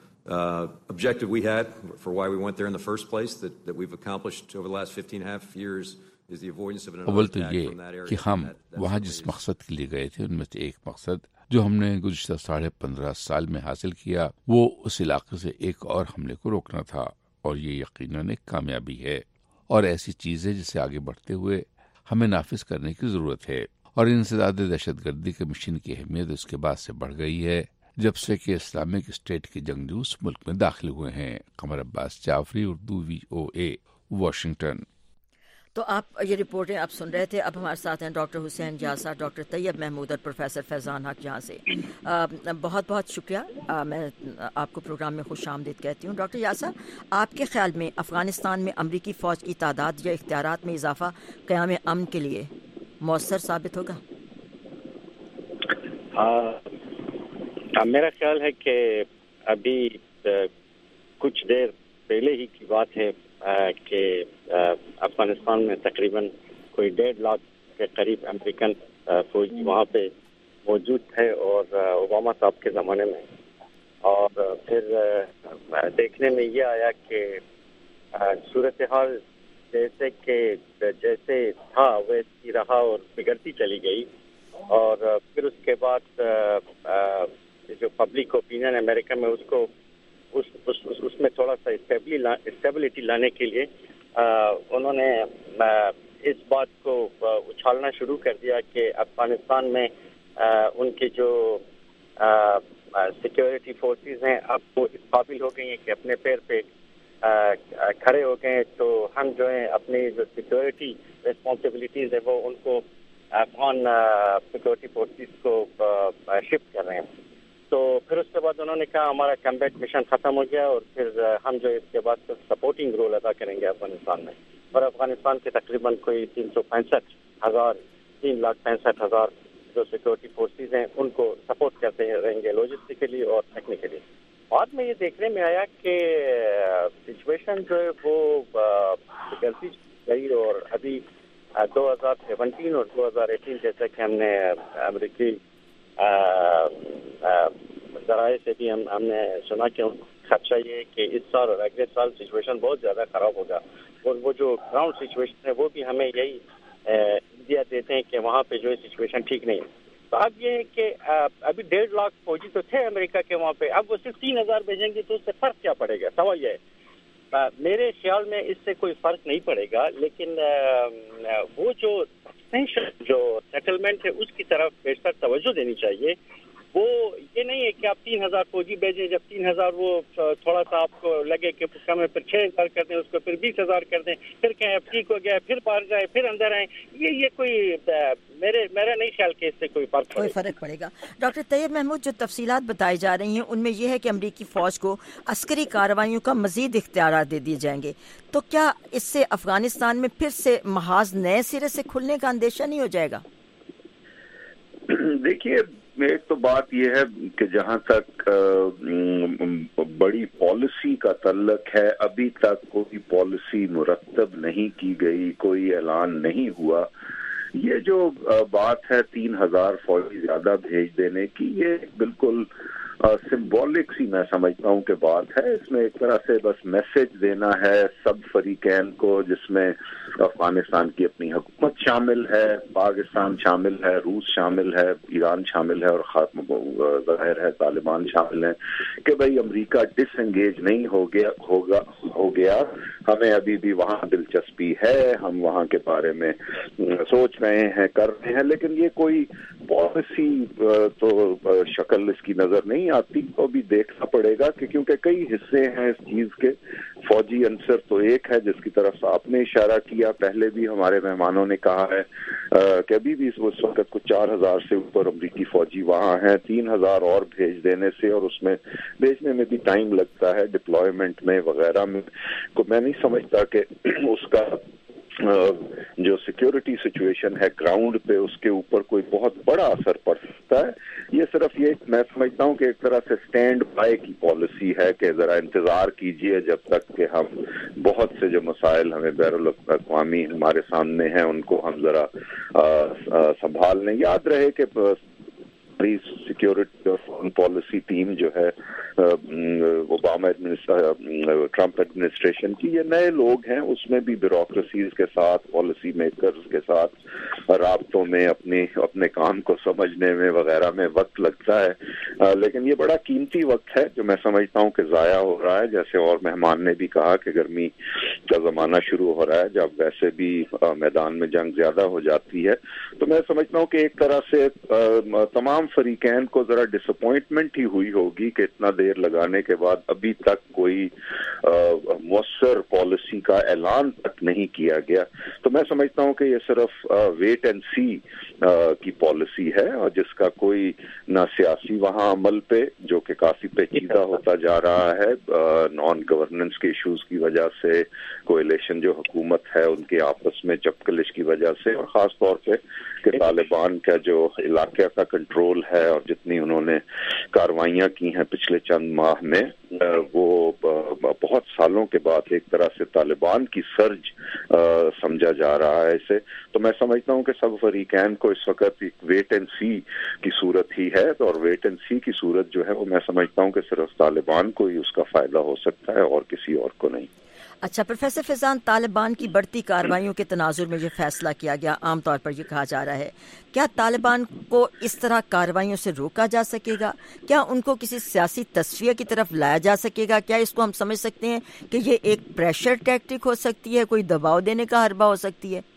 H: objective we had for why we went there in the first place that we've accomplished over the last 15.5 years is the avoidance of an
E: अव्वल तो
H: attack
E: ये
H: from that area.
E: कि हम वहाँ जिस मकसद के लिए गए थे उनमें से एक मकसद जो हमने गुज़िश्ता 15.5 साल में हासिल किया वो उस इलाके से एक और हमले को रोकना था, और ये यकीनन एक कामयाबी है। और ऐसी चीज़ है जिसे आगे बढ़ते हुए हमें नाफिज करने की ज़रूरत है, और इंसदाद दहशतगर्दी के मिशन की अहमियत उसके बाद से बढ़ गई है जब से कि इस्लामिक स्टेट के जंगजूस मुल्क में दाखिल हुए हैं। Qamar Abbas Jafri, Urdu VOA, Washington.
A: तो आप ये रिपोर्टें आप सुन रहे थे। अब हमारे साथ हैं डॉक्टर हुसैन यासा, डॉक्टर तैयब महमूद और प्रोफेसर फैज़ान हक यहाँ से। बहुत बहुत शुक्रिया। मैं आपको प्रोग्राम में खुश आमदीद कहती हूँ। डॉक्टर यासा, आपके ख्याल में अफ़गानिस्तान में अमरीकी फ़ौज की तादाद या इख्तियारात में इजाफा क़याम अमन के लिए मौसर साबित होगा?
B: मेरा ख्याल है कि अभी कुछ देर पहले ही की बात है कि अफगानिस्तान में तकरीबन कोई 1.5 लाख के करीब अमेरिकन फौजी वहाँ पे मौजूद थे और ओबामा साहब के ज़माने में। और फिर देखने में ये आया कि सूरत हाल जैसे था वैसी रहा और बिगड़ती चली गई। और फिर उसके बाद जो पब्लिक ओपिनियन अमेरिका में उसको उसमें थोड़ा सा स्टेबिलिटी लाने के लिए उन्होंने इस बात को उछालना शुरू कर दिया कि अफगानिस्तान में उनके जो सिक्योरिटी फोर्सेस हैं अब वो इस काबिल हो गई हैं कि अपने पैर पे खड़े हो गए हैं। तो हम जो है अपनी जो सिक्योरिटी रिस्पॉन्सिबिलिटीज है वो उनको अफगान सिक्योरिटी फोर्सेस को शिफ्ट कर रहे हैं। तो फिर उसके बाद उन्होंने कहा हमारा कम्बैट मिशन ख़त्म हो गया और फिर हम जो इसके बाद सपोर्टिंग रोल अदा करेंगे अफगानिस्तान में। और अफगानिस्तान के तकरीबन कोई 3,65,000 जो सिक्योरिटी फोर्सेस हैं उनको सपोर्ट करते रहेंगे लॉजिस्टिकली और टेक्निकली। बाद में ये देखने में आया कि सिचुएशन जो है वो बिगड़ती गई और अभी 2017 और 2018 जैसे कि हमने अमेरिकी ज़राए से भी हमने सुना कि खदशा ये कि इस साल और अगले साल सिचुएशन बहुत ज़्यादा ख़राब होगा। और वो जो ग्राउंड सिचुएशन है वो भी हमें यही इंडिया देते हैं कि वहाँ पे जो है सिचुएशन ठीक नहीं है। तो अब ये है कि अभी 1.5 लाख फौजी तो थे अमेरिका के वहाँ पे, अब वो सिर्फ 3,000 भेजेंगे तो उससे फ़र्क क्या पड़ेगा? सवाल ये है। मेरे ख्याल में इससे कोई फ़र्क नहीं पड़ेगा, लेकिन वो जो सेटलमेंट है उसकी तरफ बेशतर तवज्जो देनी चाहिए। वो ये नहीं है कि आप 3,000 फौजी भेजें, जब 3,000 वो थोड़ा सा आपको लगे कि कम है फिर 6,000 कर दें, उसको फिर 20,000 कर दें, फिर कहें ठीक हो गया, फिर बाहर जाए, फिर अंदर आए। ये कोई मेरा नहीं ख्याल कि इससे कोई फ़र्क
A: पड़ेगा। डॉक्टर तैयब महमूद, जो तफसीलात बताई जा रही हैं उनमें यह है कि अमरीकी फ़ौज को अस्करी कार्रवाइयों का मज़ीद इख्तियार दे दिए जाएंगे। तो क्या इससे अफ़गानिस्तान में फिर से महाज नए सिरे से खुलने का अंदेशा नहीं हो जाएगा?
I: देखिए, एक तो बात यह है कि जहां तक बड़ी पॉलिसी का तल्लक है, अभी तक कोई पॉलिसी मुरतब नहीं की गई, कोई ऐलान नहीं हुआ یہ جو بات ہے 3000 فوجی زیادہ بھیج دینے کی، یہ بالکل سمبولک سی میں سمجھتا ہوں کہ بات ہے. اس میں ایک طرح سے بس میسج دینا ہے سب فریقین کو، جس میں افغانستان کی اپنی حکومت شامل ہے، پاکستان شامل ہے، روس شامل ہے، ایران شامل ہے، اور ظاہر ہے طالبان شامل ہیں، کہ بھئی امریکہ ڈس انگیج نہیں ہو گیا، ہمیں ابھی بھی وہاں دلچسپی ہے، ہم وہاں کے بارے میں سوچ رہے ہیں، کر رہے ہیں، لیکن یہ کوئی پالیسی تو شکل اس کی نظر نہیں آتی. تو بھی دیکھنا پڑے گا کہ کیونکہ کئی حصے ہیں اس چیز کے. فوجی عنصر تو ایک ہے جس کی طرف آپ نے اشارہ کیا، پہلے بھی ہمارے مہمانوں نے کہا ہے کہ ابھی بھی اس وقت کچھ 4000 سے اوپر امریکی فوجی وہاں ہیں. 3000 اور بھیج دینے سے، اور اس میں بھیجنے میں بھی ٹائم لگتا ہے، ڈپلائمنٹ میں وغیرہ میں، کو میں نہیں سمجھتا کہ اس کا جو سیکیورٹی سچویشن ہے گراؤنڈ پہ اس کے اوپر کوئی بہت بڑا اثر پڑ سکتا ہے. یہ صرف یہ میں سمجھتا ہوں کہ ایک طرح سے سٹینڈ بائی کی پالیسی ہے کہ ذرا انتظار کیجئے جب تک کہ ہم بہت سے جو مسائل ہمیں بین الاقوامی ہمارے سامنے ہیں ان کو ہم ذرا سنبھال لیں. یاد رہے کہ سیکیورٹی اور فارن پالیسی ٹیم جو ہے اوباما ٹرمپ ایڈمنسٹریشن کی، یہ نئے لوگ ہیں، اس میں بھی بیوروکریسیز کے ساتھ، پالیسی میکرز کے ساتھ رابطوں میں اپنے کام کو سمجھنے میں وغیرہ میں وقت لگتا ہے، لیکن یہ بڑا قیمتی وقت ہے جو میں سمجھتا ہوں کہ ضائع ہو رہا ہے. جیسے اور مہمان نے بھی کہا کہ گرمی کا زمانہ شروع ہو رہا ہے جب ویسے بھی میدان میں جنگ زیادہ ہو جاتی ہے. تو میں سمجھتا ہوں کہ ایک طرح سے تمام فریقین کو ذرا ڈس اپوائنٹمنٹ ہی ہوئی ہوگی کہ اتنا دیر لگانے کے بعد ابھی تک کوئی مؤثر پالیسی کا اعلان تک نہیں کیا گیا. تو میں سمجھتا ہوں کہ یہ صرف ویٹ اینڈ سی کی پالیسی ہے، اور جس کا کوئی نہ سیاسی وہاں عمل پہ، جو کہ کافی پیچیدہ ہوتا جا رہا ہے نان گورننس کے ایشوز کی وجہ سے، کولیشن جو حکومت ہے ان کے آپس میں چپکلش کی وجہ سے، اور خاص طور پہ کہ طالبان کا جو علاقے کا کنٹرول ہے اور جتنی انہوں نے کاروائیاں کی ہیں پچھلے چند ماہ میں، وہ بہت سالوں کے بعد ایک طرح سے طالبان کی سرج سمجھا جا رہا ہے اسے. تو میں سمجھتا ہوں کہ سب فریقین کو اس وقت ایک ویٹ اینڈ سی کی صورت ہی ہے، اور ویٹ اینڈ سی کی صورت جو ہے وہ میں سمجھتا ہوں کہ صرف طالبان کو ہی اس کا فائدہ ہو سکتا ہے اور کسی اور کو نہیں.
A: اچھا پروفیسر فیضان، طالبان کی بڑھتی کارروائیوں کے تناظر میں یہ فیصلہ کیا گیا، عام طور پر یہ کہا جا رہا ہے، کیا طالبان کو اس طرح کارروائیوں سے روکا جا سکے گا؟ کیا ان کو کسی سیاسی تصفیہ کی طرف لایا جا سکے گا؟ کیا اس کو ہم سمجھ سکتے ہیں کہ یہ ایک پریشر ٹیکٹک ہو سکتی ہے، کوئی دباؤ دینے کا حربہ ہو سکتی ہے؟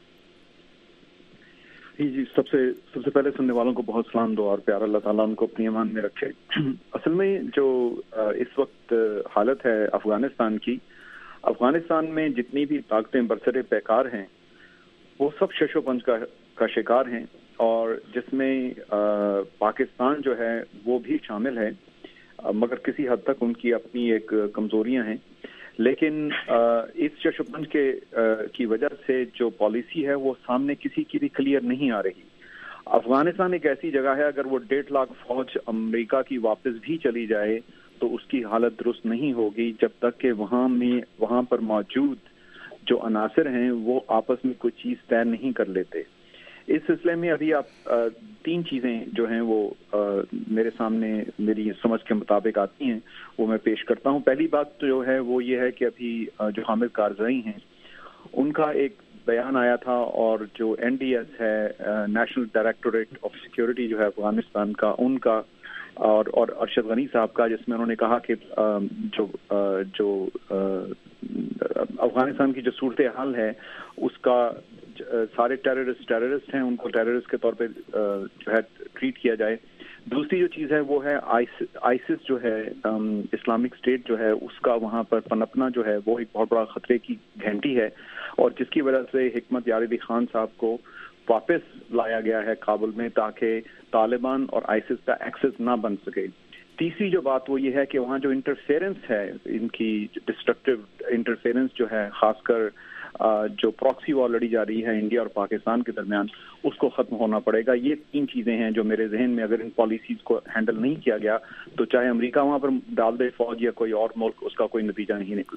C: جی سب سے پہلے سننے والوں کو بہت سلام دو اور پیار اللہ تعالیٰ ان کو اپنی امان میں رکھے. اصل میں جو اس وقت حالت ہے افغانستان میں جتنی بھی طاقتیں برسر پیکار ہیں وہ سب شش و پنج کا شکار ہیں، اور جس میں پاکستان جو ہے وہ بھی شامل ہے، مگر کسی حد تک ان کی اپنی ایک کمزوریاں ہیں. لیکن اس شش و پنج کی وجہ سے جو پالیسی ہے وہ سامنے کسی کی بھی کلیئر نہیں آ رہی. افغانستان ایک ایسی جگہ ہے، اگر وہ 1.5 لاکھ فوج امریکہ کی واپس بھی چلی جائے تو اس کی حالت درست نہیں ہوگی جب تک کہ وہاں پر موجود جو عناصر ہیں وہ آپس میں کوئی چیز طے نہیں کر لیتے. اس سلسلے میں ابھی آپ 3 چیزیں جو ہیں وہ میرے سامنے میری سمجھ کے مطابق آتی ہیں، وہ میں پیش کرتا ہوں. پہلی بات جو ہے وہ یہ ہے کہ ابھی جو حامد کارزئی ہیں ان کا ایک بیان آیا تھا، اور جو NDS ہے نیشنل ڈائریکٹوریٹ آف سیکیورٹی جو ہے افغانستان کا، ان کا اور ارشد غنی صاحب کا، جس میں انہوں نے کہا کہ جو افغانستان کی جو صورتحال ہے اس کا سارے ٹیررسٹ ہیں، ان کو ٹیررسٹ کے طور پہ جو ہے ٹریٹ کیا جائے. دوسری جو چیز ہے وہ ہے آئسس جو ہے اسلامک اسٹیٹ جو ہے اس کا وہاں پر پنپنا جو ہے وہ ایک بہت بڑا خطرے کی گھنٹی ہے، اور جس کی وجہ سے حکمت یار علی خان صاحب کو واپس لایا گیا ہے کابل میں تاکہ طالبان اور آئسس کا ایکسس نہ بن سکے. تیسری جو بات وہ یہ ہے کہ وہاں جو انٹرفیئرنس ہے، ان کی ڈسٹرکٹیو انٹرفیئرنس جو ہے، خاص کر جو پراکسی وار لڑی جا رہی ہے انڈیا اور پاکستان کے درمیان، اس کو ختم ہونا پڑے گا. یہ 3 چیزیں ہیں جو میرے ذہن میں اگر ان پالیسیز کو ہینڈل نہیں کیا گیا تو چاہے امریکہ وہاں پر ڈال دے فوج یا کوئی اور ملک، اس کا کوئی نتیجہ نہیں نکلے گا.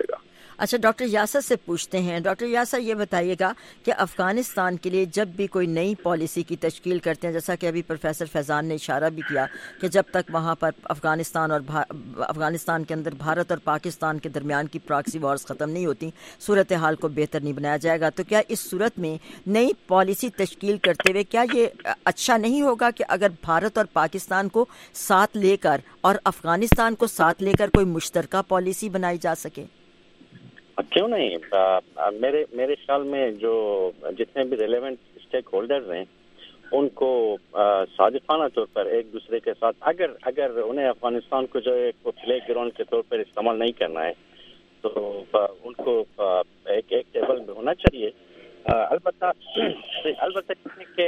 A: اچھا ڈاکٹر یاسر سے پوچھتے ہیں. ڈاکٹر یاسر یہ بتائیے گا کہ افغانستان کے لیے جب بھی کوئی نئی پالیسی کی تشکیل کرتے ہیں, جیسا کہ ابھی پروفیسر فیضان نے اشارہ بھی کیا کہ جب تک وہاں پر افغانستان کے اندر بھارت اور پاکستان کے درمیان کی پراکسی وارز ختم نہیں ہوتی, صورتحال کو بہتر نہیں بنایا جائے گا, تو کیا اس صورت میں نئی پالیسی تشکیل کرتے ہوئے کیا یہ اچھا نہیں ہوگا کہ اگر بھارت اور پاکستان کو ساتھ لے کر اور افغانستان کو ساتھ لے کر کوئی مشترکہ پالیسی بنائی جا سکے؟
J: کیوں نہیں. میرے خیال میں جو جتنے بھی ریلیونٹ اسٹیک ہولڈرز ہیں ان کو صادقانہ طور پر ایک دوسرے کے ساتھ اگر انہیں افغانستان کو جو ایک پلے گراؤنڈ کے طور پر استعمال نہیں کرنا ہے تو ان کو ایک ٹیبل میں ہونا چاہیے. البتہ کہ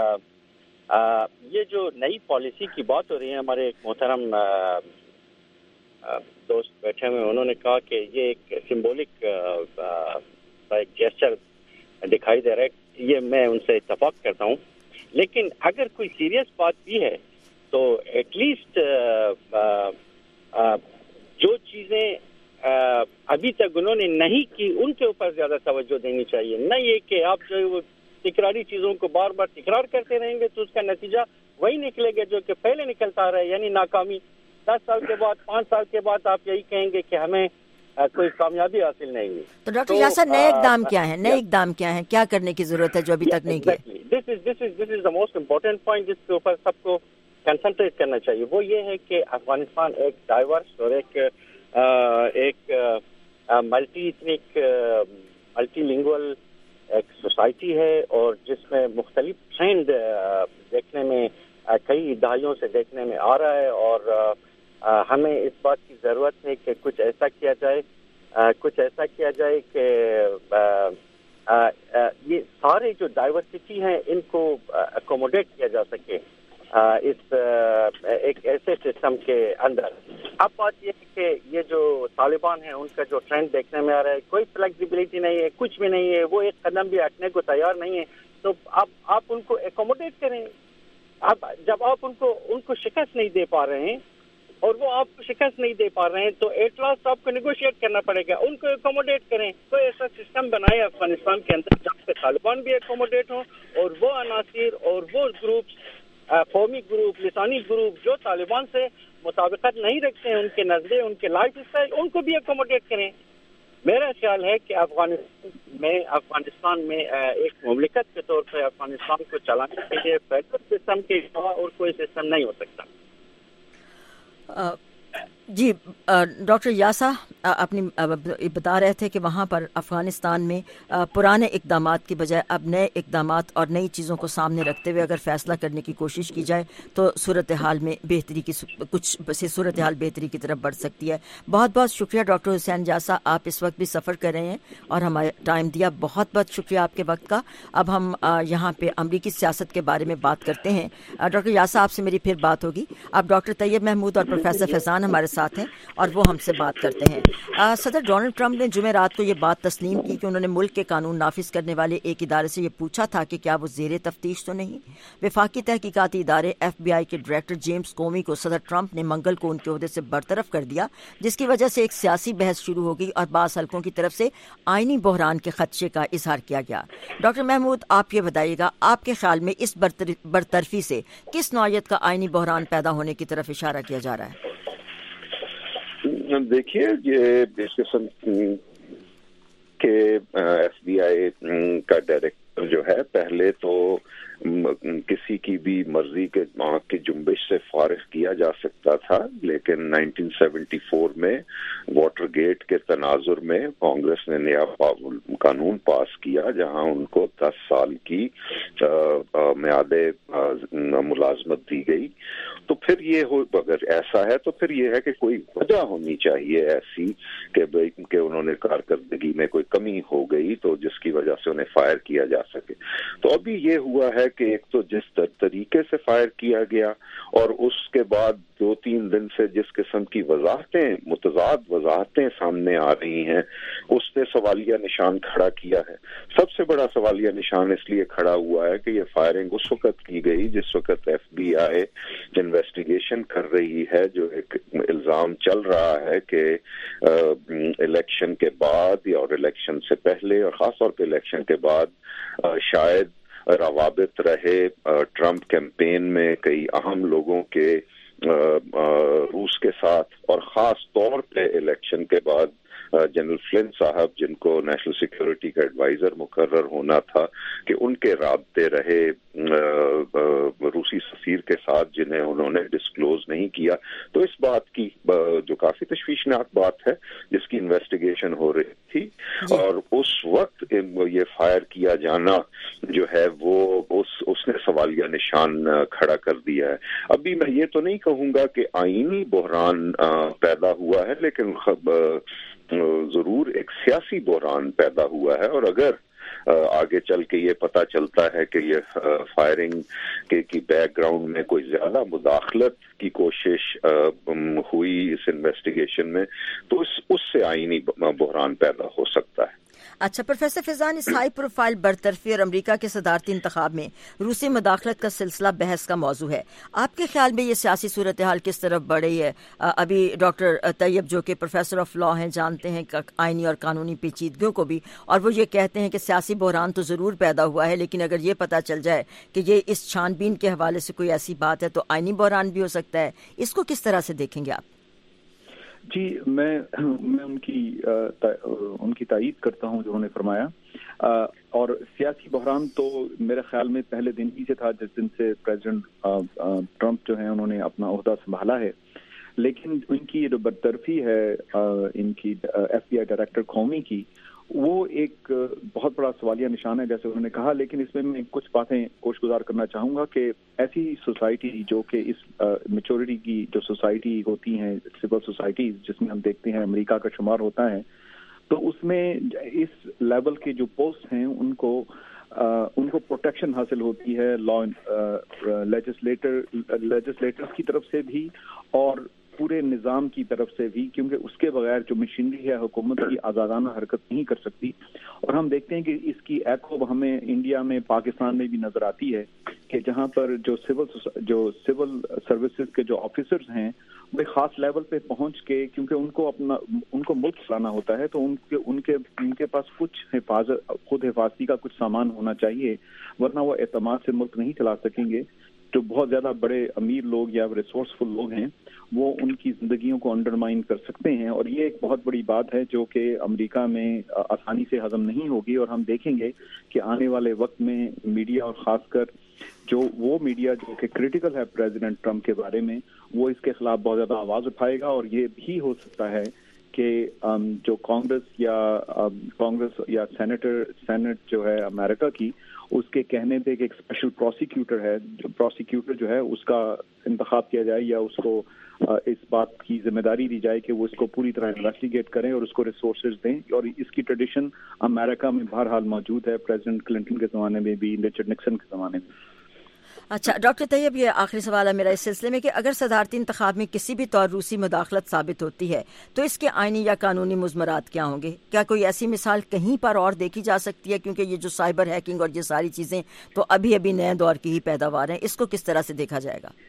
J: یہ جو نئی پالیسی کی بات ہو رہی ہے, ہمارے ایک محترم دوست بیٹھے ہوئے انہوں نے کہا کہ یہ ایک سمبولک ایک جیسچر دکھائی دے رہا ہے. یہ میں ان سے اتفاق کرتا ہوں, لیکن اگر کوئی سیریس بات بھی ہے تو ایٹ لیسٹ جو چیزیں ابھی تک انہوں نے نہیں کی ان کے اوپر زیادہ توجہ دینی چاہیے. نہ یہ کہ آپ جو تکراری چیزوں کو بار بار تکرار کرتے رہیں گے تو اس کا نتیجہ وہی نکلے گا جو کہ پہلے نکلتا آ رہا ہے, یعنی ناکامی. 10 سال کے بعد 5 سال کے بعد آپ یہی کہیں گے کہ ہمیں کوئی کامیابی حاصل نہیں ہوئی.
A: تو ڈاکٹر یاسر نئے اقدام کیا ہیں, نئے اقدام کیا ہیں, کیا کرنے کی ضرورت ہے جو ابھی تک نہیں کیے؟
J: This is the most important point جس کے اوپر سب کو کنسنٹریٹ کرنا چاہیے. وہ یہ ہے کہ افغانستان ایک ڈائیورس اور ایک ملٹی ایتھنک ملٹی لنگول ایک سوسائٹی ہے, اور جس میں مختلف ٹرینڈ دیکھنے میں کئی دہائیوں سے دیکھنے میں آ رہا ہے, اور ہمیں اس بات کی ضرورت ہے کہ کچھ ایسا کیا جائے کہ یہ سارے جو ڈائیورسٹی ہیں ان کو اکوموڈیٹ کیا جا سکے اس ایک ایسے سسٹم کے اندر. اب بات یہ ہے کہ یہ جو طالبان ہیں ان کا جو ٹرینڈ دیکھنے میں آ رہا ہے, کوئی فلیکسیبلٹی نہیں ہے, کچھ بھی نہیں ہے, وہ ایک قدم بھی ہٹنے کو تیار نہیں ہے, تو اب آپ ان کو اکوموڈیٹ کریں. اب جب آپ ان کو شکست نہیں دے پا رہے ہیں اور وہ آپ کو شکست نہیں دے پا رہے ہیں تو ایٹ لاسٹ آپ کو نیگوشیٹ کرنا پڑے گا, ان کو اکوموڈیٹ کریں. کوئی ایسا سسٹم بنائے افغانستان کے اندر جہاں پہ طالبان بھی اکوموڈیٹ ہوں اور وہ عناصر اور وہ گروپس, قومی گروپ, لسانی گروپ جو طالبان سے مطابقت نہیں رکھتے ہیں, ان کے نظریں, ان کے لائف اسٹائل, ان کو بھی اکوموڈیٹ کریں. میرا خیال ہے کہ افغانستان میں ایک مملکت کے طور پہ افغانستان کو چلانے کے لیے فیڈرل سسٹم کے علاوہ اور کوئی سسٹم نہیں ہو سکتا.
A: جی ڈاکٹر یاسا اپنی بتا رہے تھے کہ وہاں پر افغانستان میں پرانے اقدامات کی بجائے اب نئے اقدامات اور نئی چیزوں کو سامنے رکھتے ہوئے اگر فیصلہ کرنے کی کوشش کی جائے تو صورتحال میں بہتری کی صورتحال بہتری کی طرف بڑھ سکتی ہے. بہت بہت شکریہ ڈاکٹر حسین یاسا, آپ اس وقت بھی سفر کر رہے ہیں اور ہمارے ٹائم دیا, بہت بہت شکریہ آپ کے وقت کا. اب ہم یہاں پہ امریکی سیاست کے بارے میں بات کرتے ہیں. ڈاکٹر یاسا آپ سے میری پھر بات ہوگی. اب ڈاکٹر طیب محمود اور پروفیسر فیضان ہمارے ساتھ ہیں اور وہ ہم سے بات کرتے ہیں. صدر ڈونلڈ ٹرمپ نے جمعرات کو یہ بات تسلیم کی کہ انہوں نے ملک کے قانون نافذ کرنے والے ایک ادارے سے یہ پوچھا تھا کہ کیا وہ زیر تفتیش تو نہیں. وفاقی تحقیقاتی ادارے FBI کے ڈائریکٹر جیمز کومی کو صدر ٹرمپ نے منگل کو ان کے عہدے سے برطرف کر دیا, جس کی وجہ سے ایک سیاسی بحث شروع ہو گئی اور بعض حلقوں کی طرف سے آئینی بحران کے خدشے کا اظہار کیا گیا. ڈاکٹر محمود آپ یہ بتائیے گا, آپ کے خیال میں اس برطرفی سے کس نوعیت کا آئینی بحران پیدا ہونے کی طرف اشارہ کیا جا رہا ہے؟
I: دیکھیے یہ اس قسم کے FBI کا ڈائریکٹر جو ہے پہلے تو کسی کی بھی مرضی کے آنکھ کی جنبش سے فارغ کیا جا سکتا تھا, لیکن 1974 میں واٹر گیٹ کے تناظر میں کانگریس نے نیا قانون پاس کیا جہاں ان کو 10 سال کی میعاد ملازمت دی گئی. تو پھر یہ اگر ایسا ہے تو پھر یہ ہے کہ کوئی وجہ ہونی چاہیے ایسی کہ انہوں نے کارکردگی میں کوئی کمی ہو گئی تو جس کی وجہ سے انہیں فائر کیا جا سکے. تو ابھی یہ ہوا ہے کہ ایک تو جس طریقے سے فائر کیا گیا اور اس کے بعد 2-3 دن سے جس قسم کی متضاد وضاحتیں سامنے آ رہی ہیں اس نے سوالیہ نشان کھڑا کیا ہے. سب سے بڑا سوالیہ نشان اس لیے کھڑا ہوا ہے کہ یہ فائرنگ اس وقت کی گئی جس وقت FBI انویسٹیگیشن کر رہی ہے, جو ایک الزام چل رہا ہے کہ الیکشن کے بعد یا اور الیکشن سے پہلے اور خاص طور پہ الیکشن کے بعد شاید روابط رہے ٹرمپ کیمپین میں کئی اہم لوگوں کے روس کے ساتھ, اور خاص طور پہ الیکشن کے بعد جنرل فلن صاحب جن کو نیشنل سیکیورٹی کا ایڈوائزر مقرر ہونا تھا, کہ ان کے رابطے رہے روسی سفیر کے ساتھ جنہیں انہوں نے ڈسکلوز نہیں کیا. تو اس بات کی جو کافی تشویشناک بات ہے جس کی انویسٹیگیشن ہو رہی تھی, اور اس وقت یہ فائر کیا جانا جو ہے وہ اس نے سوالیہ نشان کھڑا کر دیا ہے. ابھی میں یہ تو نہیں کہوں گا کہ آئینی بحران پیدا ہوا ہے, لیکن ضرور ایک سیاسی بحران پیدا ہوا ہے. اور اگر آگے چل کے یہ پتہ چلتا ہے کہ یہ فائرنگ کی بیک گراؤنڈ میں کوئی زیادہ مداخلت کی کوشش ہوئی اس انویسٹیگیشن میں, تو اس سے آئینی بحران پیدا ہو سکتا ہے.
A: اچھا پروفیسر فیضان, اس ہائی پروفائل برطرفی اور امریکہ کے صدارتی انتخاب میں روسی مداخلت کا سلسلہ بحث کا موضوع ہے. آپ کے خیال میں یہ سیاسی صورتحال کس طرف بڑھ رہی ہے؟ ابھی ڈاکٹر طیب جو کہ پروفیسر آف لا ہیں جانتے ہیں آئینی اور قانونی پیچیدگیوں کو بھی, اور وہ یہ کہتے ہیں کہ سیاسی بحران تو ضرور پیدا ہوا ہے, لیکن اگر یہ پتہ چل جائے کہ یہ اس چھان بین کے حوالے سے کوئی ایسی بات ہے تو آئینی بحران بھی ہو سکتا ہے. اس کو کس طرح سے دیکھیں گے آپ؟
K: جی میں ان کی تائید کرتا ہوں جو انہوں نے فرمایا, اور سیاسی بحران تو میرے خیال میں پہلے دن ہی سے تھا جس دن سے پریزیڈنٹ ٹرمپ جو ہیں انہوں نے اپنا عہدہ سنبھالا ہے. لیکن ان کی جو برطرفی ہے ان کی FBI ڈائریکٹر قومی کی, وہ ایک بہت بڑا سوالیہ نشان ہے جیسے انہوں نے کہا. لیکن اس میں کچھ باتیں گزار کرنا چاہوں گا کہ ایسی سوسائٹی جو کہ اس میچورٹی کی جو سوسائٹی ہوتی ہیں, سول سوسائٹیز جس میں ہم دیکھتے ہیں امریکہ کا شمار ہوتا ہے, تو اس میں اس لیول کے جو پوسٹ ہیں ان کو پروٹیکشن حاصل ہوتی ہے لیجسلیٹرز کی طرف سے بھی اور پورے نظام کی طرف سے بھی, کیونکہ اس کے بغیر جو مشینری ہے حکومت کی آزادانہ حرکت نہیں کر سکتی. اور ہم دیکھتے ہیں کہ اس کی ایکو ہمیں انڈیا میں پاکستان میں بھی نظر آتی ہے کہ جہاں پر جو سول سروسز کے جو آفیسرز ہیں وہ خاص لیول پہ پہنچ کے, کیونکہ ان کو ملک چلانا ہوتا ہے, تو ان کے پاس کچھ خود حفاظتی کا کچھ سامان ہونا چاہیے, ورنہ وہ اعتماد سے ملک نہیں چلا سکیں گے. جو بہت زیادہ بڑے امیر لوگ یا ریسورسفل لوگ ہیں وہ ان کی زندگیوں کو انڈرمائن کر سکتے ہیں, اور یہ ایک بہت بڑی بات ہے جو کہ امریکہ میں آسانی سے ہضم نہیں ہوگی. اور ہم دیکھیں گے کہ آنے والے وقت میں میڈیا, اور خاص کر جو وہ میڈیا جو کہ کریٹیکل ہے پریزیڈنٹ ٹرمپ کے بارے میں, وہ اس کے خلاف بہت زیادہ آواز اٹھائے گا. اور یہ بھی ہو سکتا ہے کہ جو کانگریس یا سینٹ جو ہے امریکہ کی, اس کے کہنے پہ کہ ایک اسپیشل پروسیکیوٹر جو ہے اس کا انتخاب کیا جائے, یا اس کو اس بات کی ذمہ داری دی جائے کہ وہ اس کو پوری طرح انویسٹیگیٹ کریں اور اس کو ریسورسز دیں. اور اس کی ٹریڈیشن امریکہ میں بہرحال موجود ہے, پریزیڈنٹ کلنٹن کے زمانے میں بھی, رچرڈ نکسن کے زمانے میں.
A: اچھا ڈاکٹر طیب, یہ آخری سوال ہے میرا اس سلسلے میں کہ اگر صدارتی انتخاب میں کسی بھی طور روسی مداخلت ثابت ہوتی ہے تو اس کے آئینی یا قانونی مضمرات کیا ہوں گے؟ کیا کوئی ایسی مثال کہیں پر اور دیکھی جا سکتی ہے؟ کیونکہ یہ جو سائبر ہیکنگ اور یہ ساری چیزیں تو ابھی نئے دور کی ہی پیداوار ہیں, اس کو کس طرح سے دیکھا جائے گا؟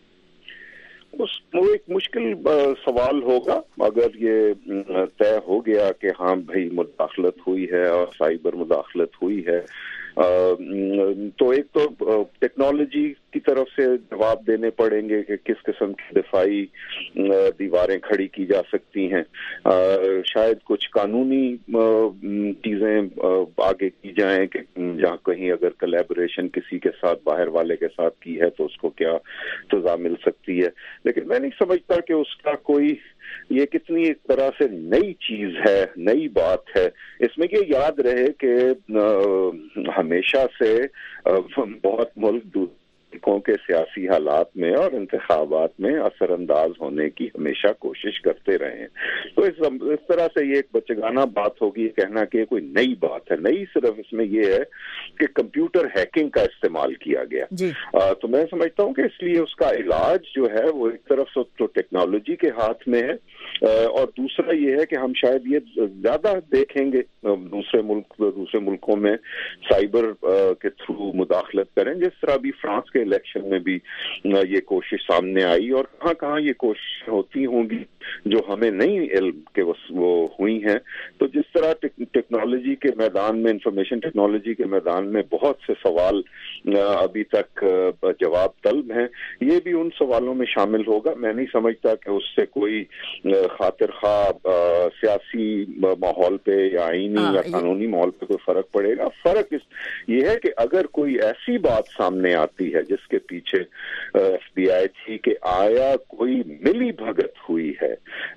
I: وہ ایک مشکل سوال ہوگا. اگر یہ طے ہو گیا کہ ہاں بھائی مداخلت ہوئی ہے اور سائبر مداخلت ہوئی ہے, تو ایک تو ٹیکنالوجی کی طرف سے جواب دینے پڑیں گے کہ کس قسم کی دفاعی دیواریں کھڑی کی جا سکتی ہیں. شاید کچھ قانونی چیزیں آگے کی جائیں کہ جہاں کہیں اگر کولیبوریشن کسی کے ساتھ, باہر والے کے ساتھ کی ہے, تو اس کو کیا سزا مل سکتی ہے. لیکن میں نہیں سمجھتا کہ اس کا کوئی یہ کتنی ایک طرح سے نئی چیز ہے, نئی بات ہے. اس میں یہ یاد رہے کہ ہمیشہ سے بہت ملک ملکوں کے سیاسی حالات میں اور انتخابات میں اثر انداز ہونے کی ہمیشہ کوشش کرتے رہے ہیں. تو اس طرح سے یہ ایک بچگانہ بات ہوگی کہنا کہ کوئی نئی بات ہے. نئی صرف اس میں یہ ہے کہ کمپیوٹر ہیکنگ کا استعمال کیا گیا. تو میں سمجھتا ہوں کہ اس لیے اس کا علاج جو ہے وہ ایک طرف سے تو ٹیکنالوجی کے ہاتھ میں ہے, اور دوسرا یہ ہے کہ ہم شاید یہ زیادہ دیکھیں گے دوسرے ملکوں میں سائبر کے تھرو مداخلت کریں, جس طرح بھی فرانس کے الیکشن میں بھی یہ کوشش سامنے آئی, اور کہاں کہاں یہ کوشش ہوتی ہوں گی جو ہمیں نہیں علم کہ وہ ہوئی ہیں. تو جس طرح ٹیکنالوجی کے میدان میں, انفارمیشن ٹیکنالوجی کے میدان میں بہت سے سوال ابھی تک جواب طلب ہیں, یہ بھی ان سوالوں میں شامل ہوگا. میں نہیں سمجھتا کہ اس سے کوئی خاطر خواہ سیاسی ماحول پہ یا آئینی یا قانونی ماحول پہ کوئی فرق پڑے گا. فرق یہ ہے کہ اگر کوئی ایسی بات سامنے آتی ہے جس کے پیچھے FBI تھی کہ آیا کوئی ملی بھگت ہوئی ہے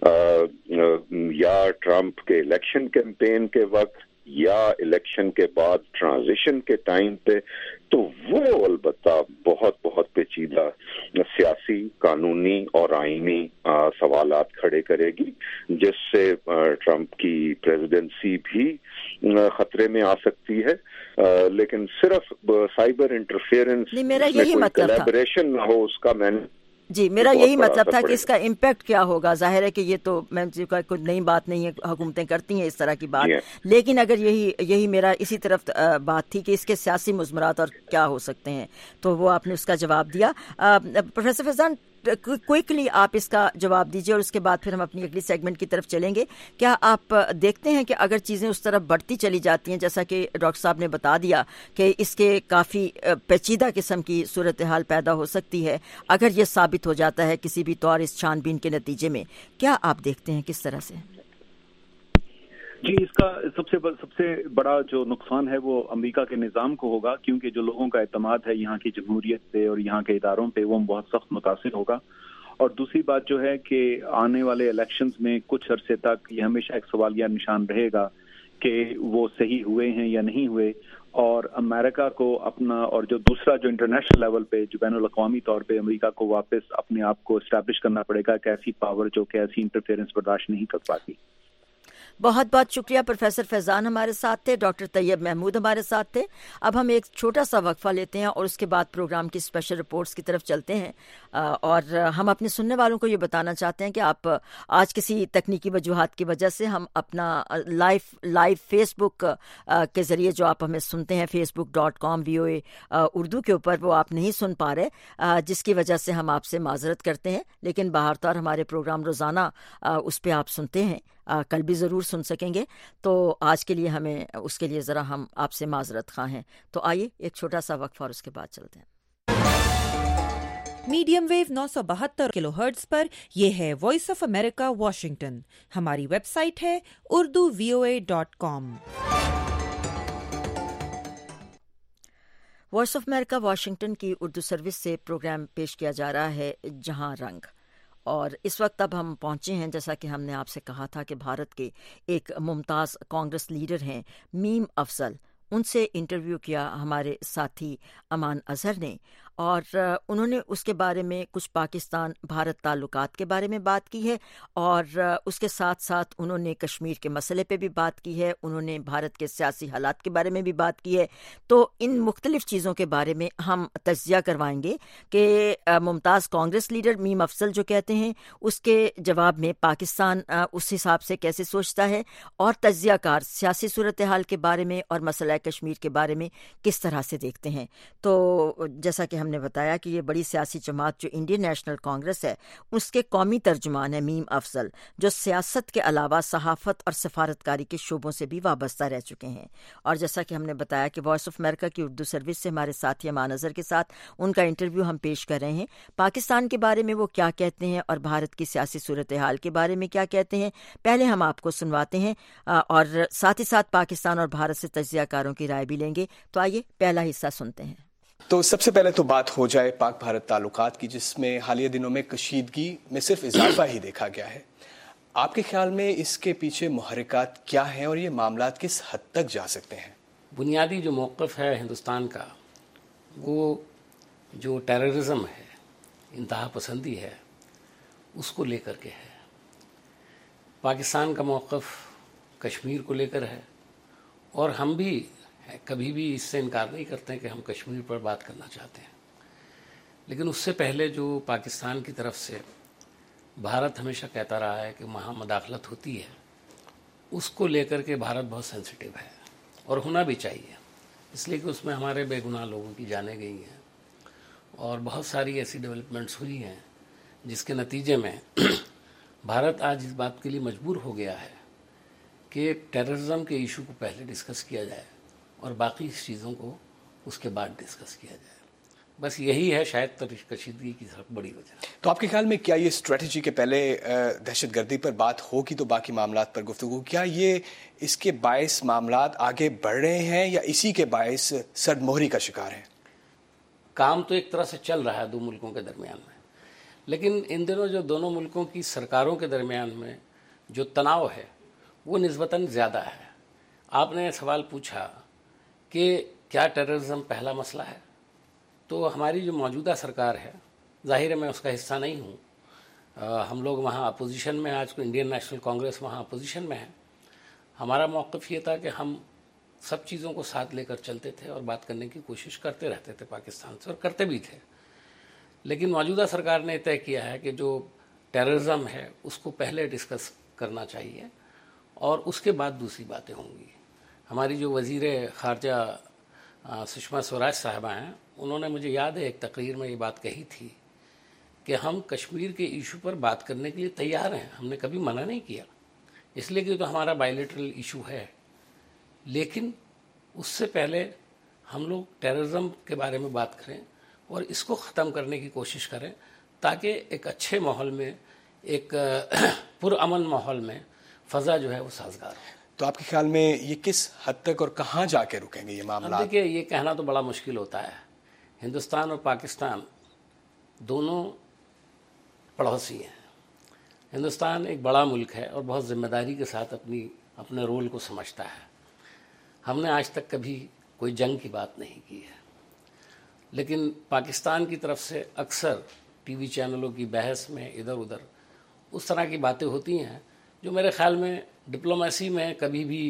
I: یا ٹرمپ کے الیکشن کیمپین کے وقت یا الیکشن کے بعد ٹرانزیشن کے ٹائم پہ, تو وہ البتہ بہت بہت پیچیدہ سیاسی, قانونی اور آئینی سوالات کھڑے کرے گی, جس سے ٹرمپ کی پریزیڈنسی بھی خطرے میں آ سکتی ہے. لیکن صرف سائبر انٹرفیئرنس کولیبریشن نہ ہو, اس کا میں نے
A: میرا یہی مطلب تھا کہ اس کا امپیکٹ کیا ہوگا. ظاہر ہے کہ یہ تو میں کوئی نئی بات نہیں ہے, حکومتیں کرتی ہیں اس طرح کی بات, لیکن اگر یہی میرا اسی طرف بات تھی کہ اس کے سیاسی مضمرات اور کیا ہو سکتے ہیں, تو وہ آپ نے اس کا جواب دیا. پروفیسر فیضان, کوئکلی آپ اس کا جواب دیجیے اور اس کے بعد پھر ہم اپنی اگلی سیگمنٹ کی طرف چلیں گے. کیا آپ دیکھتے ہیں کہ اگر چیزیں اس طرف بڑھتی چلی جاتی ہیں, جیسا کہ ڈاکٹر صاحب نے بتا دیا کہ اس کے کافی پیچیدہ قسم کی صورتحال پیدا ہو سکتی ہے اگر یہ ثابت ہو جاتا ہے کسی بھی طور اس چھان بین کے نتیجے میں, کیا آپ دیکھتے ہیں کس طرح سے؟
K: جی, اس کا سب سے بڑا جو نقصان ہے وہ امریکہ کے نظام کو ہوگا, کیونکہ جو لوگوں کا اعتماد ہے یہاں کی جمہوریت پہ اور یہاں کے اداروں پہ وہ بہت سخت متاثر ہوگا. اور دوسری بات جو ہے کہ آنے والے الیکشنز میں کچھ عرصے تک یہ ہمیشہ ایک سوالیہ نشان رہے گا کہ وہ صحیح ہوئے ہیں یا نہیں ہوئے, اور امریکہ کو اپنا, اور جو دوسرا جو انٹرنیشنل لیول پہ, جو بین الاقوامی طور پہ امریکہ کو واپس اپنے آپ کو اسٹیبلش کرنا پڑے گا کہ ایسی پاور جو کہ ایسی انٹرفیئرنس برداشت نہیں کر پاتی.
A: بہت بہت شکریہ. پروفیسر فیضان ہمارے ساتھ تھے, ڈاکٹر طیب محمود ہمارے ساتھ تھے. اب ہم ایک چھوٹا سا وقفہ لیتے ہیں اور اس کے بعد پروگرام کی اسپیشل رپورٹس کی طرف چلتے ہیں. اور ہم اپنے سننے والوں کو یہ بتانا چاہتے ہیں کہ آپ آج کسی تکنیکی وجوہات کی وجہ سے ہم اپنا لائیو فیس بک کے ذریعے جو آپ ہمیں سنتے ہیں facebook.com VOA اردو کے اوپر, وہ آپ نہیں سن پا رہے, جس کی وجہ سے ہم آپ سے معذرت کرتے ہیں. لیکن بہر طور ہمارے پروگرام روزانہ اس پہ آپ سنتے ہیں, کل بھی ضرور سن سکیں گے. تو آج کے لیے ہمیں اس کے لیے ذرا ہم آپ سے معذرت خواہ ہیں. تو آئیے ایک چھوٹا سا وقفہ اور اس کے بعد چلتے ہیں.
L: میڈیم ویو 972 کلو ہرٹز پر یہ ہے وائس آف امریکہ واشنگٹن. ہماری ویب سائٹ ہے urduvoa.com.
A: Voice of America Washington کی اردو سروس سے پروگرام پیش کیا جا رہا ہے جہاں رنگ. اور اس وقت اب ہم پہنچے ہیں, جیسا کہ ہم نے آپ سے کہا تھا, کہ بھارت کے ایک ممتاز کانگریس لیڈر ہیں میم افضل. ان سے انٹرویو کیا ہمارے ساتھی امان اظہر نے, اور انہوں نے اس کے بارے میں کچھ پاکستان بھارت تعلقات کے بارے میں بات کی ہے, اور اس کے ساتھ ساتھ انہوں نے کشمیر کے مسئلے پہ بھی بات کی ہے, انہوں نے بھارت کے سیاسی حالات کے بارے میں بھی بات کی ہے. تو ان مختلف چیزوں کے بارے میں ہم تجزیہ کروائیں گے کہ ممتاز کانگریس لیڈر میم افضل جو کہتے ہیں اس کے جواب میں پاکستان اس حساب سے کیسے سوچتا ہے, اور تجزیہ کار سیاسی صورتحال کے بارے میں اور مسئلہ کشمیر کے بارے میں کس طرح سے دیکھتے ہیں. تو جیسا کہ ہم نے بتایا کہ یہ بڑی سیاسی جماعت جو انڈین نیشنل کانگریس ہے, اس کے قومی ترجمان ہے میم افضل, جو سیاست کے علاوہ صحافت اور سفارتکاری کے شعبوں سے بھی وابستہ رہ چکے ہیں. اور جیسا کہ ہم نے بتایا کہ وائس آف امریکہ کی اردو سروس سے ہمارے ساتھی امان اظہر کے ساتھ ان کا انٹرویو ہم پیش کر رہے ہیں. پاکستان کے بارے میں وہ کیا کہتے ہیں اور بھارت کی سیاسی صورتحال کے بارے میں کیا کہتے ہیں, پہلے ہم آپ کو سنواتے ہیں اور ساتھ ہی ساتھ پاکستان اور بھارت سے تجزیہ کاروں کی رائے بھی لیں گے. تو آئیے پہلا حصہ سنتے ہیں.
M: تو سب سے پہلے تو بات ہو جائے پاک بھارت تعلقات کی, جس میں حالیہ دنوں میں کشیدگی میں صرف اضافہ ہی دیکھا گیا ہے. آپ کے خیال میں اس کے پیچھے محرکات کیا ہیں اور یہ معاملات کس حد تک جا سکتے ہیں؟
N: بنیادی جو موقف ہے ہندوستان کا وہ جو टेररिज्म है, इंतहा पसंदी है, उसको लेकर के है। पाकिस्तान का मौक़िफ़ कश्मीर को लेकर है और हम भी कभी भी इससे इनकार नहीं करते हैं कि हम कश्मीर पर बात करना चाहते हैं, लेकिन उससे पहले जो पाकिस्तान की तरफ से भारत हमेशा कहता रहा है कि वहाँ मदाखलत होती है, उसको लेकर के भारत बहुत सेंसिटिव है और होना भी चाहिए, इसलिए कि उसमें हमारे बेगुनाह लोगों की जानें गई हैं और बहुत सारी ऐसी डेवलपमेंट्स हुई हैं जिसके नतीजे में भारत आज इस बात के लिए मजबूर हो गया है कि टेररिज्म के इशू को पहले डिस्कस किया जाए और बाकी चीज़ों को उसके बाद डिस्कस किया जाए। बस यही है शायद कशीदगी की सबसे बड़ी वजह।
M: तो आपके ख्याल में क्या ये स्ट्रेटजी के पहले दहशतगर्दी पर बात होगी तो बाकी मामलात पर गुफ्तगू, क्या ये इसके बायस मामलात आगे बढ़ रहे हैं या इसी के बायस सदमोहरी का शिकार है?
N: काम तो एक तरह से चल रहा है दो मुल्कों के दरमियान में, लेकिन इन दिनों जो दोनों मुल्कों की सरकारों के दरमियान में जो तनाव है वो निस्बतन ज़्यादा है। आपने सवाल पूछा कि क्या टेररिज्म पहला मसला है, तो हमारी जो मौजूदा सरकार है, ज़ाहिर है मैं उसका हिस्सा नहीं हूँ, हम लोग वहाँ अपोजिशन में, आज को इंडियन नेशनल कांग्रेस वहाँ अपोजिशन में है। हमारा मौक़िफ़ ये था कि हम सब चीज़ों को साथ लेकर चलते थे और बात करने की कोशिश करते रहते थे पाकिस्तान से, और करते भी थे, लेकिन मौजूदा सरकार ने तय किया है कि जो टेररिज्म है उसको पहले डिस्कस करना चाहिए और उसके बाद दूसरी बातें होंगी। हमारी जो वज़ीर ख़ारजा सुषमा स्वराज साहिबा हैं, उन्होंने मुझे याद है एक तकरीर में ये बात कही थी कि हम कश्मीर के इशू पर बात करने के लिए तैयार हैं, हमने कभी मना नहीं किया, इसलिए कि तो हमारा बायलैटरल इशू है, लेकिन उससे पहले हम लोग टेररिज्म के बारे में बात करें और इसको ख़त्म करने की कोशिश करें ताकि एक अच्छे माहौल में, एक पुरअमन माहौल में फ़ज़ा जो है वो साजगार हो।
M: तो आपके ख्याल में ये किस हद तक और कहाँ जाके रुकेंगे ये मामला?
N: देखिए, ये कहना तो बड़ा मुश्किल होता है। हिंदुस्तान और पाकिस्तान दोनों पड़ोसी हैं। हिंदुस्तान एक बड़ा मुल्क है और बहुत ज़िम्मेदारी के साथ अपने रोल को समझता है। हमने आज तक कभी कोई जंग की बात नहीं की है, लेकिन पाकिस्तान की तरफ से अक्सर टीवी चैनलों की बहस में इधर उधर उस तरह की बातें होती हैं जो मेरे ख्याल में डिप्लोमेसी में कभी भी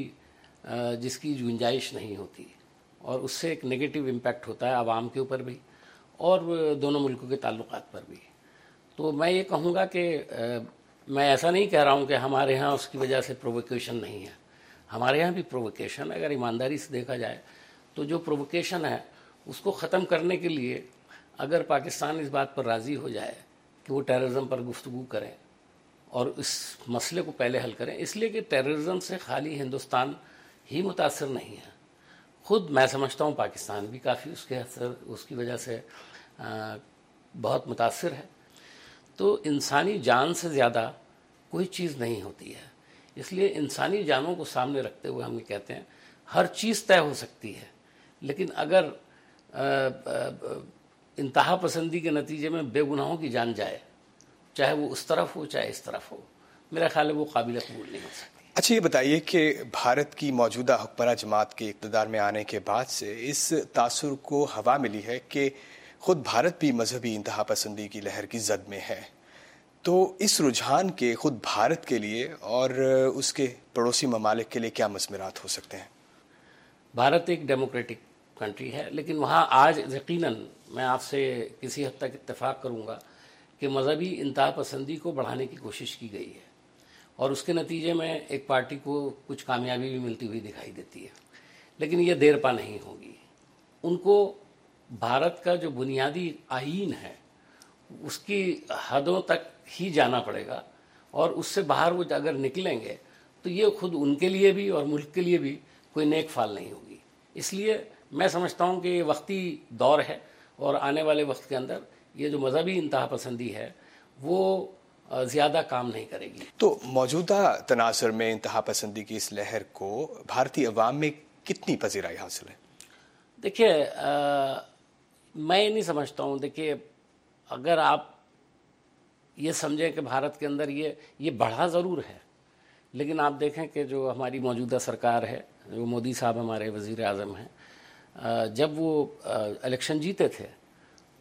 N: जिसकी गुंजाइश नहीं होती, और उससे एक नेगेटिव इम्पैक्ट होता है आवाम के ऊपर भी और दोनों मुल्कों के ताल्लुकात पर भी। तो मैं ये कहूँगा कि मैं ऐसा नहीं कह रहा हूँ कि हमारे यहाँ उसकी वजह से प्रोवोकेशन नहीं है, हमारे यहाँ भी प्रोवोकेशन, अगर ईमानदारी से देखा जाए तो जो प्रोवोकेशन है उसको ख़त्म करने के लिए अगर पाकिस्तान इस बात पर राज़ी हो जाए कि वो टेररिज्म पर गुफ्तगू करें और इस मसले को पहले हल करें, इसलिए कि टेररिज्म से खाली हिंदुस्तान ही मुतासर नहीं है, ख़ुद मैं समझता हूँ पाकिस्तान भी काफ़ी उसकी वजह से बहुत मुतासर है। तो इंसानी जान से ज़्यादा कोई चीज़ नहीं होती है, इसलिए इंसानी जानों को सामने रखते हुए हम ये कहते हैं हर चीज़ तय हो सकती है, लेकिन अगर इंतहा पसंदी के नतीजे में बेगुनाहों की जान जाए, चाहे वो उस तरफ हो चाहे इस तरफ हो, मेरा ख्याल है वो काबिल कबूल नहीं हो सकती।
M: अच्छा, ये बताइए कि भारत की मौजूदा हुक्मरान जमात के इक़्तिदार में आने के बाद से इस तासुर को हवा मिली है कि ख़ुद भारत भी मजहबी इंतहा पसंदी की लहर की जद में है, तो इस रुझान के ख़ुद भारत के लिए और उसके पड़ोसी ममालिक के लिए क्या मज़मरात हो सकते हैं?
N: भारत एक डेमोक्रेटिक कंट्री है, लेकिन वहाँ आज यकीनन मैं आपसे किसी हद तक इत्तेफाक करूँगा कि मजहबी इंतहा पसंदी को बढ़ाने की कोशिश की गई है और उसके नतीजे में एक पार्टी को कुछ कामयाबी भी मिलती हुई दिखाई देती है, लेकिन ये देर पा नहीं होगी। उनको भारत का जो बुनियादी आईन है उसकी हदों तक ही जाना पड़ेगा, और उससे बाहर वो अगर निकलेंगे तो ये खुद उनके लिए भी और मुल्क के लिए भी कोई नेक फाल नहीं होगी। इसलिए मैं समझता हूँ कि ये वक्ती दौर है और आने वाले वक्त के अंदर ये जो मजहबी इंतहा पसंदी है वो ज़्यादा काम नहीं करेगी।
M: तो मौजूदा तनासर में इंतहा पसंदी की इस लहर को भारतीय अवाम में कितनी पजीराई हासिल है?
N: देखिए, मैं ये नहीं समझता हूँ। देखिए, अगर आप ये समझें कि भारत के अंदर ये बढ़ा ज़रूर है, लेकिन आप देखें कि जो हमारी मौजूदा सरकार है, जो मोदी साहब हमारे वज़ीर आज़म हैं, जब वो इलेक्शन जीते थे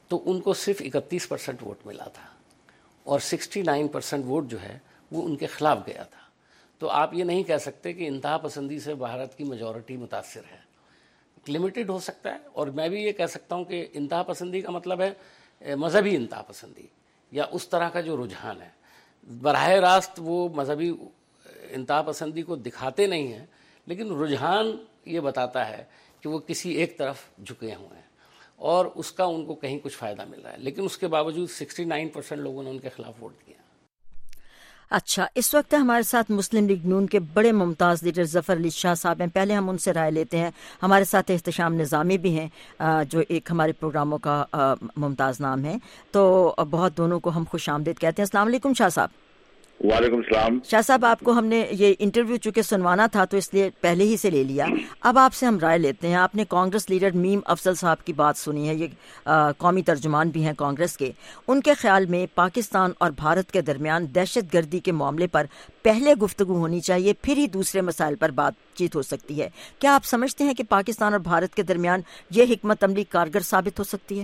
N: تو ان کو صرف 31% ووٹ ملا تھا اور 69% ووٹ جو ہے وہ ان کے خلاف گیا تھا. تو آپ یہ نہیں کہہ سکتے کہ انتہا پسندی سے بھارت کی میجورٹی متاثر ہے. لمیٹڈ ہو سکتا ہے، اور میں بھی یہ کہہ سکتا ہوں کہ انتہا پسندی کا مطلب ہے مذہبی انتہا پسندی یا اس طرح کا جو رجحان ہے. براہ راست وہ مذہبی انتہا پسندی کو دکھاتے نہیں ہیں، لیکن رجحان یہ بتاتا ہے کہ وہ کسی ایک طرف جھکے ہوئے ہیں اور اس کا ان کو کہیں کچھ فائدہ مل رہا ہے، لیکن اس کے باوجود 69% لوگوں نے ان کے خلاف ووٹ کیا.
A: اچھا، اس وقت ہمارے ساتھ مسلم لیگ نون کے بڑے ممتاز لیڈر ظفر علی شاہ صاحب ہیں. پہلے ہم ان سے رائے لیتے ہیں. ہمارے ساتھ احتشام نظامی بھی ہیں جو ایک ہمارے پروگراموں کا ممتاز نام ہے. تو بہت دونوں کو ہم خوش آمدید کہتے ہیں. السلام علیکم شاہ صاحب.
O: وعلیکم السلام.
A: شاہ صاحب، آپ کو ہم نے یہ انٹرویو چونکہ سنوانا تھا تو اس لیے پہلے ہی سے لے لیا. اب آپ سے ہم رائے لیتے ہیں. آپ نے کانگریس لیڈر میم افضل صاحب کی بات سنی ہے، یہ قومی ترجمان بھی ہیں کانگریس کے. ان کے خیال میں پاکستان اور بھارت کے درمیان دہشت گردی کے معاملے پر پہلے گفتگو ہونی چاہیے، پھر ہی دوسرے مسائل پر بات چیت ہو سکتی ہے. کیا آپ سمجھتے ہیں کہ پاکستان اور بھارت کے درمیان یہ حکمت عملی کارگر ثابت ہو سکتی ہے؟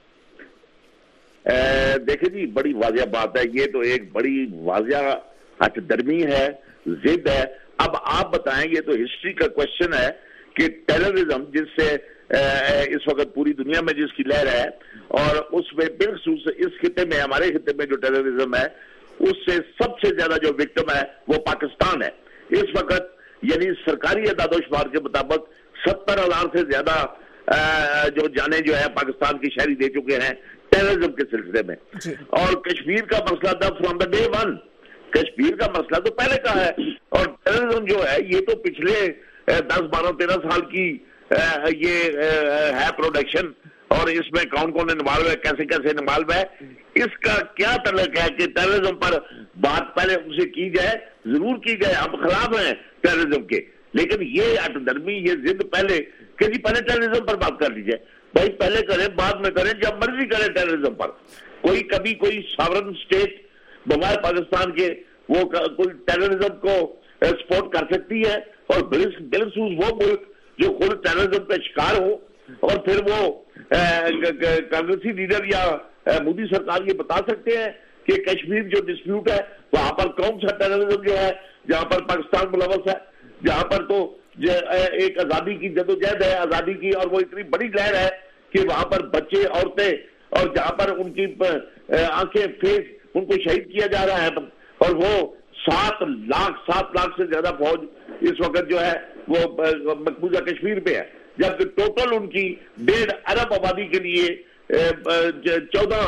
O: دیکھیں جی، بڑی واضح بات ہے. یہ تو ایک بڑی واضح ہٹ درمی ہے، ضد ہے. اب آپ بتائیں، یہ تو ہسٹری کا کوشچن ہے کہ ٹیررزم جس سے اس وقت پوری دنیا میں جس کی لہر ہے، اور اس میں بالخصوص اس خطے میں، ہمارے خطے میں جو ٹیررزم ہے، اس سے سب سے زیادہ جو وکٹم ہے وہ پاکستان ہے اس وقت. یعنی سرکاری اعداد و شمار کے مطابق 70,000 سے زیادہ جو جانیں جو ہے پاکستان کی شہری دے چکے ہیں ٹیررزم کے سلسلے میں. اور کشمیر کا مسئلہ تھا from the day one. Kashmir کا مسئلہ تو پہلے کا ہے، اور ٹیررزم جو ہے یہ تو پچھلے 10, 12, 13 سال کی یہ ہے پروڈکشن. اور اس میں کون کون انوالو ہے، کیسے کیسے انوالو ہے، اس کا کیا تعلق ہے کہ ٹیررزم پر بات پہلے اسے کی جائے، ضرور کی جائے. ہم خلاف ہیں ٹیررزم کے، لیکن یہ ہٹ درمی، یہ ضد پہلے کہ جی پہلے ٹیررزم پر بات کر لیجیے. بھائی پہلے کریں، بعد میں کریں، جب مرضی کریں ٹیررزم پر. کبھی کوئی ساورن اسٹیٹ بغیر پاکستان کے وہ کوئی ٹیررزم کو سپورٹ کر سکتی ہے، اور بالخصوص وہ ملک جو خود ٹیررزم کا شکار ہو. اور پھر وہ کانگریسی لیڈر یا مودی سرکار یہ بتا سکتے ہیں کہ کشمیر جو ڈسپیوٹ ہے وہاں پر کون سا ٹیررزم جو ہے جہاں پر پاکستان ملوث ہے، جہاں پر تو ایک آزادی کی جدوجہد ہے، آزادی کی، اور وہ اتنی بڑی لہر ہے کہ وہاں پر بچے، عورتیں، اور جہاں پر ان کی آنکھیں، فیس، ان کو شہید کیا جا رہا ہے. اور وہ 7 لاکھ سے زیادہ فوج اس وقت جو ہے وہ مقبوضہ کشمیر پہ ہے، جبکہ ٹوٹل ان کی 1.5 ارب آبادی کے لیے 14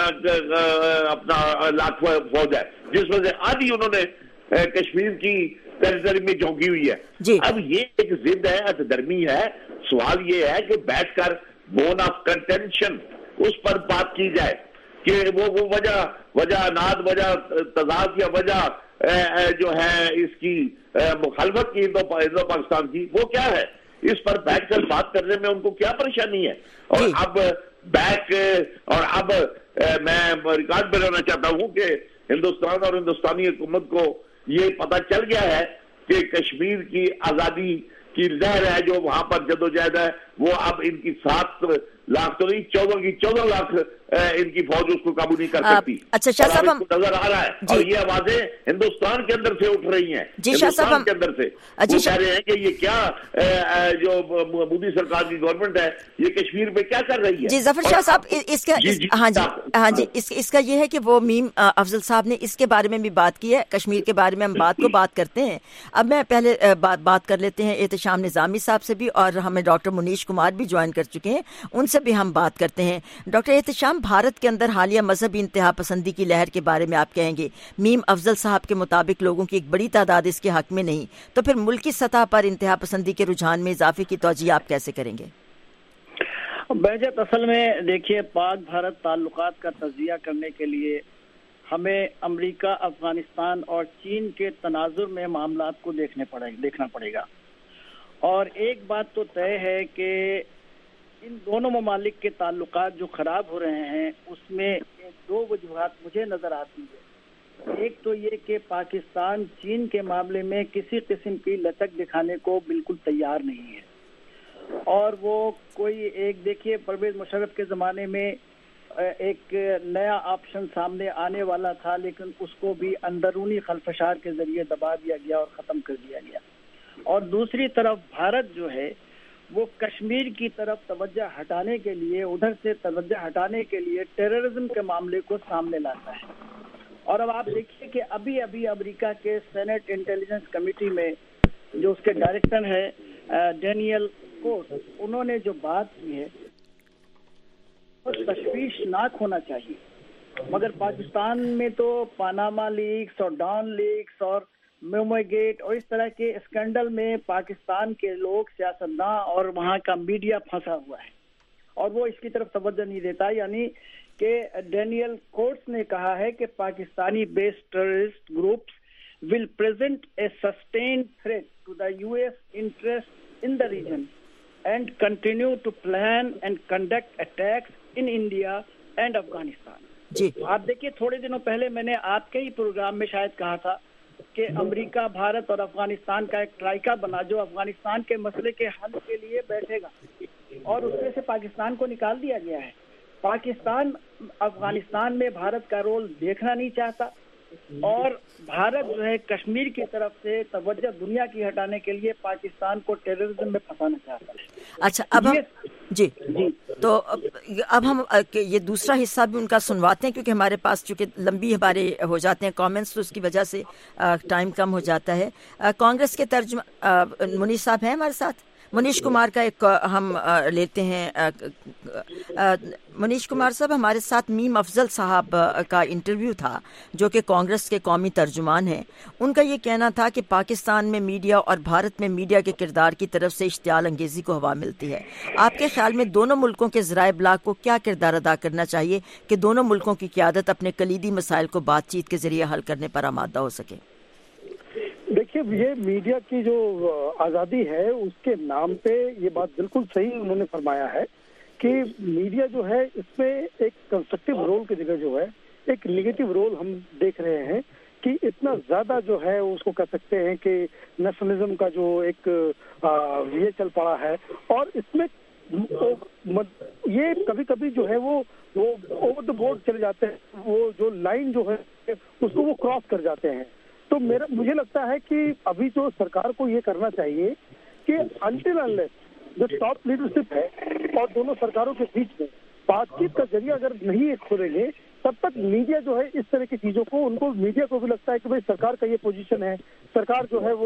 O: اپنا لاکھ فوج ہے، جس میں سے آدھی انہوں نے کشمیر کی ٹیریٹری میں جھونکی ہوئی ہے. اب یہ ایک ضد ہے، ہٹ درمی ہے. سوال یہ ہے کہ بیٹھ کر بون آف کنٹینشن اس پر بات کی جائے کہ وہ وجہ اناد، وجہ تضاد یا وجہ جو ہے اس کی مخالفت کی ہندو پاکستان کی، وہ کیا ہے. اس پر بیٹھ کر بات کرنے میں ان کو کیا پریشانی ہے. اور اب اب میں ریکارڈ پہ رہنا چاہتا ہوں کہ ہندوستان اور ہندوستانی حکومت کو یہ پتہ چل گیا ہے کہ کشمیر کی آزادی کی لہر ہے جو وہاں پر جدوجہد ہے، وہ اب ان کی 7 لاکھ تو نہیں، 14 لاکھ ان کی فوج اس کو قابو نہیں کر سکتی.
A: اچھا شاہ صاحب، ہم
O: نظر آ رہا ہے اور یہ آوازیں ہندوستان کے اندر سے اٹھ رہی ہیں. ہندوستان کے اندر سے وہ کہہ رہے ہیں کہ یہ کیا جو مودی سرکار کی گورنمنٹ ہے یہ کشمیر پہ کیا کر رہی ہے.
A: جی ظفر شاہ صاحب، اس کا ہاں جی اس کا یہ ہے کہ وہ میم افضل صاحب نے اس کے بارے میں بھی بات کی ہے. کشمیر کے بارے میں ہم بات کرتے ہیں. اب میں پہلے بات کر لیتے ہیں احتشام نظامی صاحب سے بھی، اور ہمیں ڈاکٹر منیش کمار بھی جوائن کر چکے ہیں، ان سے بھی ہم بات کرتے ہیں. ڈاکٹر احتشام، بھارت کے اندر حالیہ مذہبی انتہا پسندی کی لہر کے بارے میں آپ کہیں گے. میم افضل صاحب کے مطابق لوگوں کی ایک بڑی تعداد اس کے حق میں نہیں، تو پھر ملکی سطح پر انتہا پسندی کے رجحان میں اضافے کی توجہ آپ کیسے کریں گے؟
P: بہجت اصل میں دیکھیے، پاک بھارت تعلقات کا تجزیہ کرنے کے لیے ہمیں امریکہ، افغانستان اور چین کے تناظر میں معاملات کو دیکھنا پڑے گا. اور ایک بات تو طے ہے کہ ان دونوں ممالک کے تعلقات جو خراب ہو رہے ہیں اس میں 2 وجوہات مجھے نظر آتی ہے. ایک تو یہ کہ پاکستان چین کے معاملے میں کسی قسم کی لچک دکھانے کو بالکل تیار نہیں ہے، اور وہ کوئی ایک دیکھیے پرویز مشرف کے زمانے میں ایک نیا آپشن سامنے آنے والا تھا، لیکن اس کو بھی اندرونی خلفشار کے ذریعے دبا دیا گیا اور ختم کر دیا گیا. اور دوسری طرف بھارت جو ہے وہ کشمیر کی طرف توجہ ہٹانے کے لیے، ادھر سے توجہ ہٹانے کے لیے ٹیررزم کے معاملے کو سامنے لاتا ہے. اور اب آپ دیکھیے کہ ابھی امریکہ کے سینٹ انٹیلیجنس کمیٹی میں جو اس کے ڈائریکٹر ہے ڈینیل کوٹ، انہوں نے جو بات کی ہے تشویشناک ہونا چاہیے. مگر پاکستان میں تو پاناما لیکس اور ڈان لیکس اور میومو گیٹ اور اس طرح کے اسکینڈل میں پاکستان کے لوگ، سیاستداں اور وہاں کا میڈیا پھنسا ہوا ہے اور وہ اس کی طرف توجہ نہیں دیتا. یعنی کہ ڈینیل کوٹس نے کہا ہے کہ Pakistani based terrorist groups will present a sustained threat to the US interest in the region and continue to plan and conduct attacks in India and Afghanistan.
A: جی
P: آپ دیکھیے تھوڑے دنوں پہلے میں نے آپ کے ہی پروگرام میں شاید کہا تھا کہ امریکہ، بھارت اور افغانستان کا ایک ٹرائکا بنا جو افغانستان کے مسئلے کے حل کے لیے بیٹھے گا، اور اس میں سے پاکستان کو نکال دیا گیا ہے. پاکستان افغانستان میں بھارت کا رول دیکھنا نہیں چاہتا اور بھارت جو ہے کشمیر کی طرف سے توجہ دنیا کی ہٹانے کے لیے پاکستان کو ٹیررزم میں پھنسانا چاہتا ہے.
A: اچھا اب ہم جی تو اب ہم یہ دوسرا حصہ بھی ان کا سنواتے ہیں، کیونکہ ہمارے پاس چونکہ لمبی ہمارے ہو جاتے ہیں کامنٹس، تو اس کی وجہ سے ٹائم کم ہو جاتا ہے. کانگریس کے ترجمہ منیش صاحب ہیں ہمارے ساتھ. منیش کمار کا ایک ہم لیتے ہیں. منیش کمار صاحب ہمارے ساتھ میم افضل صاحب کا انٹرویو تھا جو کہ کانگریس کے قومی ترجمان ہیں. ان کا یہ کہنا تھا کہ پاکستان میں میڈیا اور بھارت میں میڈیا کے کردار کی طرف سے اشتعال انگیزی کو ہوا ملتی ہے. آپ کے خیال میں دونوں ملکوں کے ذرائع ابلاغ کو کیا کردار ادا کرنا چاہیے کہ دونوں ملکوں کی قیادت اپنے کلیدی مسائل کو بات چیت کے ذریعے حل کرنے پر آمادہ ہو سکے؟
C: دیکھیے یہ میڈیا کی جو آزادی ہے اس کے نام پہ یہ بات بالکل صحیح انہوں نے فرمایا ہے کہ میڈیا جو ہے اس میں ایک کنسٹرکٹیو رول کی جگہ جو ہے ایک نیگیٹو رول ہم دیکھ رہے ہیں کہ اتنا زیادہ جو ہے اس کو کہہ سکتے ہیں کہ نیشنلزم کا جو ایک یہ چل پڑا ہے، اور اس میں یہ کبھی کبھی جو ہے وہ اوور دا بورڈ چلے جاتے ہیں، وہ جو لائن جو ہے اس کو وہ کراس کر جاتے ہیں. تو مجھے لگتا ہے کہ ابھی جو سرکار کو یہ کرنا چاہیے کہ انٹل انلیس جو ٹاپ لیڈرشپ ہے اور دونوں سرکاروں کے بیچ میں بات چیت کا ذریعہ اگر نہیں کھولیں گے تب تک میڈیا جو ہے اس طرح کی چیزوں کو، ان کو میڈیا کو بھی لگتا ہے کہ بھائی سرکار کا یہ پوزیشن ہے، سرکار جو ہے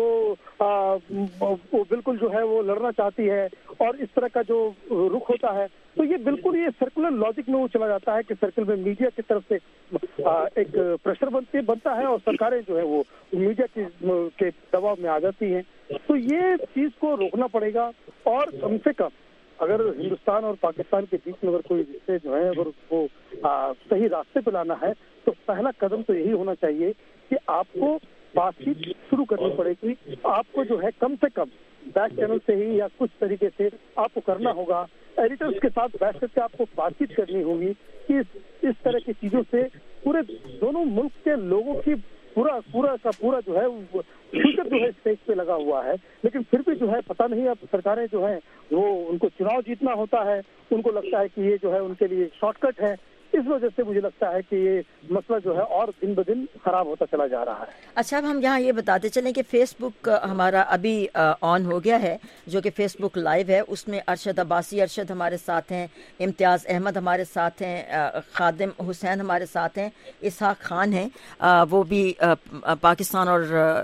C: وہ بالکل جو ہے وہ لڑنا چاہتی ہے، اور اس طرح کا جو رخ ہوتا ہے تو یہ بالکل یہ سرکولر لاجک میں وہ چلا جاتا ہے کہ سرکل میں میڈیا کی طرف سے ایک پریشر بنتا ہے اور سرکاریں جو ہے وہ میڈیا کے دباؤ میں آ جاتی ہیں. تو یہ چیز کو روکنا پڑے گا، اور کم سے کم اگر ہندوستان اور پاکستان کے بیچ میں اگر کوئی رشتے جو ہے اگر اس کو صحیح راستے پہ لانا ہے تو پہلا قدم تو یہی ہونا چاہیے کہ آپ کو بات چیت شروع کرنی پڑے گی. آپ کو جو ہے کم سے کم بیک چینل سے ہی یا کچھ طریقے سے آپ کو کرنا ہوگا، ایڈیٹرز کے ساتھ بیٹھ کر کے آپ کو بات چیت کرنی ہوگی کہ اس طرح کی چیزوں سے پورے دونوں ملک کے لوگوں کی پورا جو ہے فیوچر جو ہے اسٹیج پہ لگا ہوا ہے. لیکن پھر بھی جو ہے پتہ نہیں، اب سرکاریں جو ہیں وہ ان کو چناؤ جیتنا ہوتا ہے، ان کو لگتا ہے کہ یہ جو ہے ان کے لیے شارٹ کٹ ہے. اس وجہ سے مجھے لگتا ہے کہ یہ مسئلہ جو ہے اور دن بدن خراب ہوتا چلا جا رہا ہے.
A: اچھا اب ہم یہاں یہ بتاتے چلیں کہ فیس بک ہمارا ابھی آن ہو گیا ہے، جو کہ فیس بک لائیو ہے. اس میں ارشد عباسی ہمارے ساتھ ہیں، امتیاز احمد ہمارے ساتھ ہیں، خادم حسین ہمارے ساتھ ہیں، اسحاق خان ہیں، وہ بھی پاکستان اور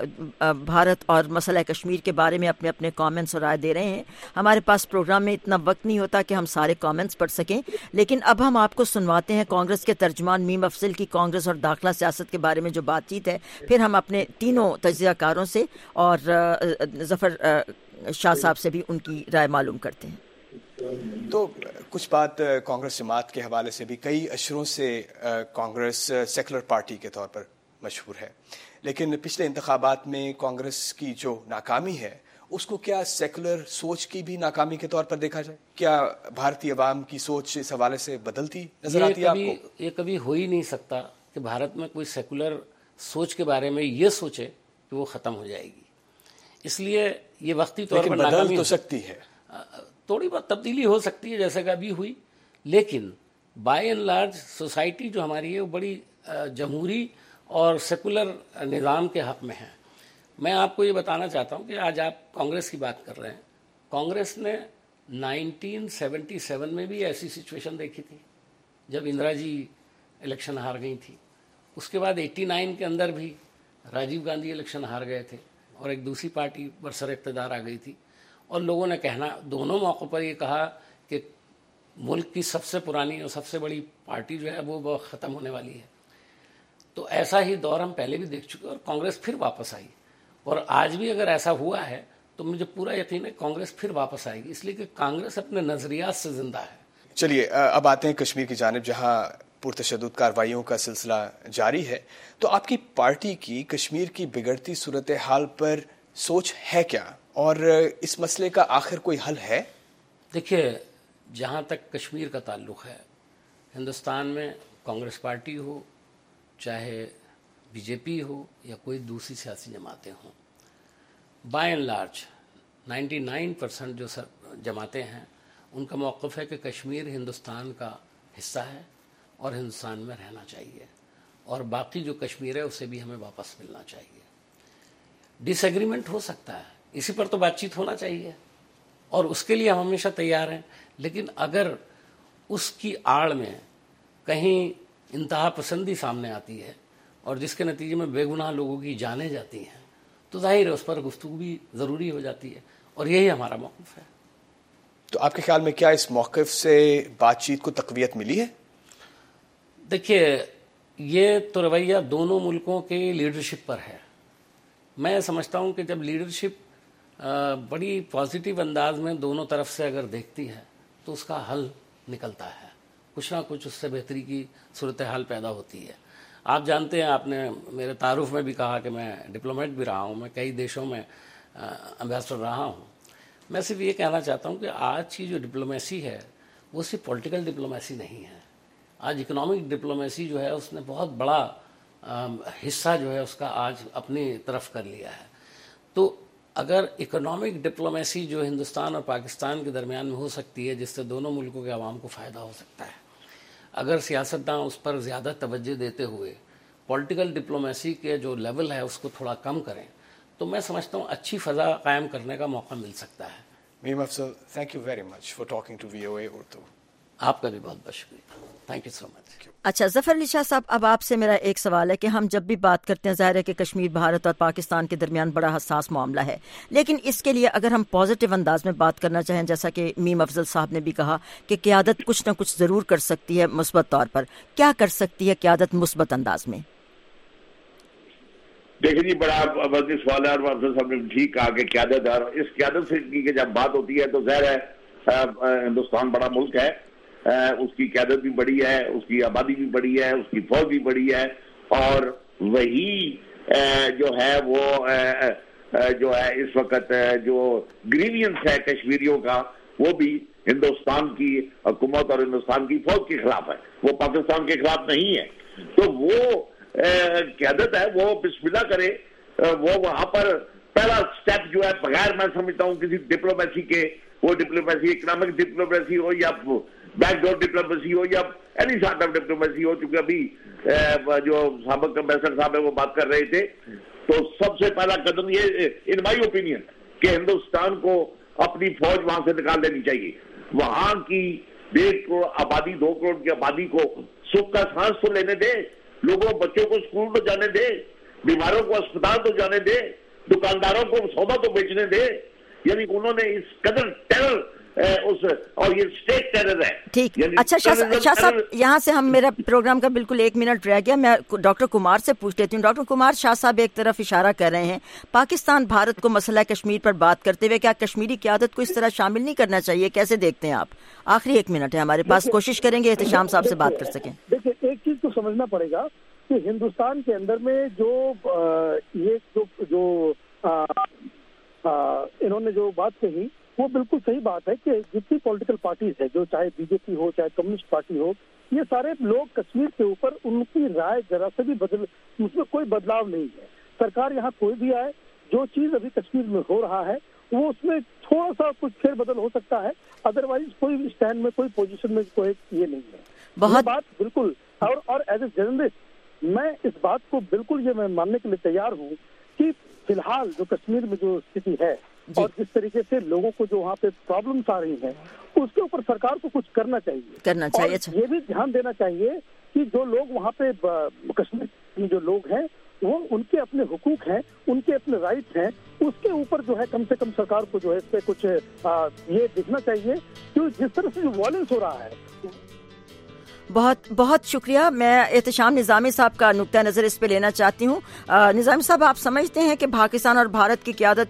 A: بھارت اور مسئلہ کشمیر کے بارے میں اپنے اپنے کامنٹس اور رائے دے رہے ہیں. ہمارے پاس پروگرام میں اتنا وقت نہیں ہوتا کہ ہم سارے کامنٹس پڑھ سکیں، لیکن اب ہم آپ کو سنواتے ہیں کانگریس کے ترجمان میم افضل کی کانگریس اور داخلہ سیاست کے بارے میں جو بات چیت ہے. پھر ہم اپنے تینوں تجزیہ کاروں سے اور ظفر شاہ صاحب سے بھی ان کی رائے معلوم کرتے ہیں.
M: تو کچھ بات کانگریس جماعت کے حوالے سے بھی، کئی اشروں سے کانگریس سیکولر پارٹی کے طور پر مشہور ہے، لیکن پچھلے انتخابات میں کانگریس کی جو ناکامی ہے اس کو کیا سیکولر سوچ کی بھی ناکامی کے طور پر دیکھا جائے؟ کیا بھارتی عوام کی سوچ اس حوالے سے بدلتی نظر آتی ہے آپ کو؟
N: یہ کبھی ہو ہی نہیں سکتا کہ بھارت میں کوئی سیکولر سوچ کے بارے میں یہ سوچے کہ وہ ختم ہو جائے گی. اس لیے یہ وقتی طور پر
M: بدل تو سکتی ہے،
N: تھوڑی بہت تبدیلی ہو سکتی ہے جیسا کہ ابھی ہوئی، لیکن बाय एंड लार्ज सोसाइटी जो हमारी है वो बड़ी जमहूरी और सेकुलर निज़ाम के हक़ में है। मैं आपको ये बताना चाहता हूँ कि आज आप कांग्रेस की बात कर रहे हैं, कांग्रेस ने 1977 में भी ऐसी सिचुएशन देखी थी जब इंदिरा जी इलेक्शन हार गई थी। उसके बाद 89 के अंदर भी राजीव गांधी इलेक्शन हार गए थे और एक दूसरी पार्टी बरसर इक़्तिदार आ गई थी, और लोगों ने दोनों मौक़ों पर ये कहा कि मुल्क की सबसे पुरानी और सबसे बड़ी पार्टी जो है वो ख़त्म होने वाली है। तो ऐसा ही दौर हम पहले भी देख चुके और कांग्रेस फिर वापस आई, और आज भी अगर ऐसा हुआ है तो मुझे पूरा यकीन है कांग्रेस फिर वापस आएगी, इसलिए कि कांग्रेस अपने नज़रियात से ज़िंदा है।
M: चलिए अब आते हैं कश्मीर की जानिब, जहाँ पुरतशद्दुद कार्रवाइयों का सिलसिला जारी है। तो आपकी पार्टी की कश्मीर की बिगड़ती सूरत हाल पर सोच है क्या, और इस मसले का आखिर कोई हल है?
N: देखिए, जहाँ तक कश्मीर का ताल्लुक़ है, हिंदुस्तान में कांग्रेस पार्टी हो, चाहे बीजेपी हो या कोई दूसरी सियासी जमातें हों, बाय एंड लार्ज 99% जो जमातें हैं उनका मौक़िफ़ है कि कश्मीर हिंदुस्तान का हिस्सा है और हिंदुस्तान में रहना चाहिए, और बाकी जो कश्मीर है उसे भी हमें वापस मिलना चाहिए। डिसएग्रीमेंट हो सकता है, इसी पर तो बातचीत होना चाहिए और उसके लिए हम हमेशा तैयार हैं, लेकिन अगर उसकी आड़ में कहीं इंतहा पसंदी सामने आती है और जिसके नतीजे में बेगुनाह लोगों की जानें जाती हैं, तो जाहिर है उस पर गुफ्तगू भी ज़रूरी हो जाती है, और यही हमारा मौक़िफ़ है।
M: तो आपके ख्याल में क्या इस मौक़िफ़ से बातचीत को तक़वियत मिली है?
N: देखिए, ये तो रवैया दोनों मुल्कों के लीडरशिप पर है। मैं समझता हूँ कि जब लीडरशिप बड़ी पॉजिटिव अंदाज में दोनों तरफ से अगर देखती है तो उसका हल निकलता है, कुछ ना कुछ उससे बेहतरी की सूरत हाल पैदा होती है। आप जानते हैं, आपने मेरे तारुफ में भी कहा कि मैं डिप्लोमेट भी रहा हूँ, मैं कई देशों में एम्बेसडर रहा हूँ। मैं सिर्फ ये कहना चाहता हूँ कि आज की जो डिप्लोमेसी है वो सिर्फ पॉलिटिकल डिप्लोमेसी नहीं है। आज इकोनॉमिक डिप्लोमेसी जो है उसने बहुत बड़ा हिस्सा जो है उसका आज अपनी तरफ कर लिया है। तो अगर इकोनॉमिक डिप्लोमेसी जो हिंदुस्तान और पाकिस्तान के दरमियान में हो सकती है, जिससे दोनों मुल्कों के आवाम को फ़ायदा हो सकता है, अगर सियासतदान उस पर ज़्यादा तवज्जो देते हुए पॉलिटिकल डिप्लोमेसी के जो लेवल है उसको थोड़ा कम करें, तो मैं समझता हूँ अच्छी फ़ज़ा कायम करने का मौका मिल सकता है।
M: Meem Afzal, thank you very much for talking to VOA Urdu.
N: आपका भी बहुत बहुत शुक्रिया, थैंक यू सो मच।
A: अच्छा ज़फ़र अली शाह साहब, अब आपसे मेरा एक सवाल है कि हम जब भी बात करते हैं, ज़ाहिर है कि कश्मीर भारत और पाकिस्तान के दरमियान बड़ा हसास मामला है, लेकिन इसके लिए अगर हम पॉजिटिव अंदाज में बात करना चाहें, जैसा कि मीम अफजल साहब ने भी कहा कि क़यादत कुछ न कुछ ज़रूर कर सकती है मुस्बत तौर पर, क्या कर सकती है क़यादत मुस्बत अंदाज में?
O: देखिए जी, बड़ा वज़नी सवाल है और अफजल साहब ने ठीक कहा कि क़यादत, और इस क़यादत से की जब बात होती है तो ज़ाहिर है हिंदुस्तान बड़ा मुल्क है, उसकी क़यादत भी बड़ी है, उसकी आबादी भी बड़ी है, उसकी फौज भी बड़ी है, और वही जो है वो जो है इस वक्त जो ग्रीवियंस है कश्मीरियों का, वो भी हिंदुस्तान की हुकूमत और हिंदुस्तान की फौज के खिलाफ है, वो पाकिस्तान के खिलाफ नहीं है। तो वो क़यादत है, वो बिस्मिल्लाह करे, वो वहां पर पहला स्टेप जो है, बगैर मैं समझता हूँ किसी डिप्लोमेसी के, वो डिप्लोमेसी इकोनॉमिक डिप्लोमेसी हो या बैकडोर डिप्लोमेसी हो या एनी सॉर्ट ऑफ डिप्लोमेसी हो, चूंकि अभी जो साबिक एम्बेसडर साहब है वो बात कर रहे थे, तो सबसे पहला कदम ये इन माई ओपिनियन कि हिंदुस्तान को अपनी फौज वहां से निकाल देनी चाहिए। वहां की 1.5 करोड़ आबादी, 2 करोड़ की आबादी को सुख का सांस तो लेने दे, लोगों बच्चों को स्कूल तो जाने दे, बीमारों को अस्पताल तो जाने दे, दुकानदारों को सौदा तो बेचने दे। यानी उन्होंने इस कदर टेरर और ये स्टेट टेरर है।
A: ठीक, अच्छा शाह साहब, यहाँ से हम, मेरा प्रोग्राम का बिल्कुल 1 मिनट रह गया, मैं डॉक्टर कुमार से पूछ लेती हूँ। डॉक्टर कुमार, शाह साहब एक तरफ इशारा कर रहे हैं, पाकिस्तान भारत को मसला कश्मीर पर बात करते हुए क्या कश्मीरी क़यादत को इस तरह शामिल नहीं करना चाहिए? कैसे देखते हैं आप? आखिरी 1 मिनट है हमारे पास, कोशिश करेंगे एहतशाम साहब से बात कर सकें।
C: देखिए, एक चीज तो समझना पड़ेगा कि हिंदुस्तान के अंदर में इन्होंने जो बात कही वो बिल्कुल सही बात है कि जितनी पॉलिटिकल पार्टीज है, जो चाहे बीजेपी हो चाहे कम्युनिस्ट पार्टी हो, ये सारे लोग कश्मीर के ऊपर उनकी राय जरा से भी उसमें कोई बदलाव नहीं है। सरकार यहाँ कोई भी आए, जो चीज अभी कश्मीर में हो रहा है वो उसमें थोड़ा सा कुछ फेरबदल हो सकता है, अदरवाइज कोई स्टैंड में, कोई पोजीशन में कोई ये नहीं है।
A: بہت
Q: بات بالکل, اور ایز اے جرنلسٹ میں اس بات کو بالکل یہ میں ماننے کے لیے تیار ہوں کہ فی الحال جو کشمیر میں جو استھتی ہے اور جس طریقے سے لوگوں کو جو وہاں پہ پرابلمس آ رہی ہیں اس کے اوپر سرکار کو کچھ کرنا چاہیے. یہ بھی دھیان دینا چاہیے کہ جو لوگ وہاں پہ کشمیر میں جو لوگ ہیں وہ ان کے اپنے حقوق ہیں, ان کے اپنے رائٹس ہیں, اس کے اوپر جو ہے کم سے کم سرکار کو جو ہے اس پہ کچھ یہ دیکھنا چاہیے کہ جس طرح سے جو وائلنس ہو رہا ہے.
A: بہت بہت شکریہ. میں احتشام نظامی صاحب کا نقطہ نظر اس پہ لینا چاہتی ہوں. نظامی صاحب, آپ سمجھتے ہیں کہ پاکستان اور بھارت کی قیادت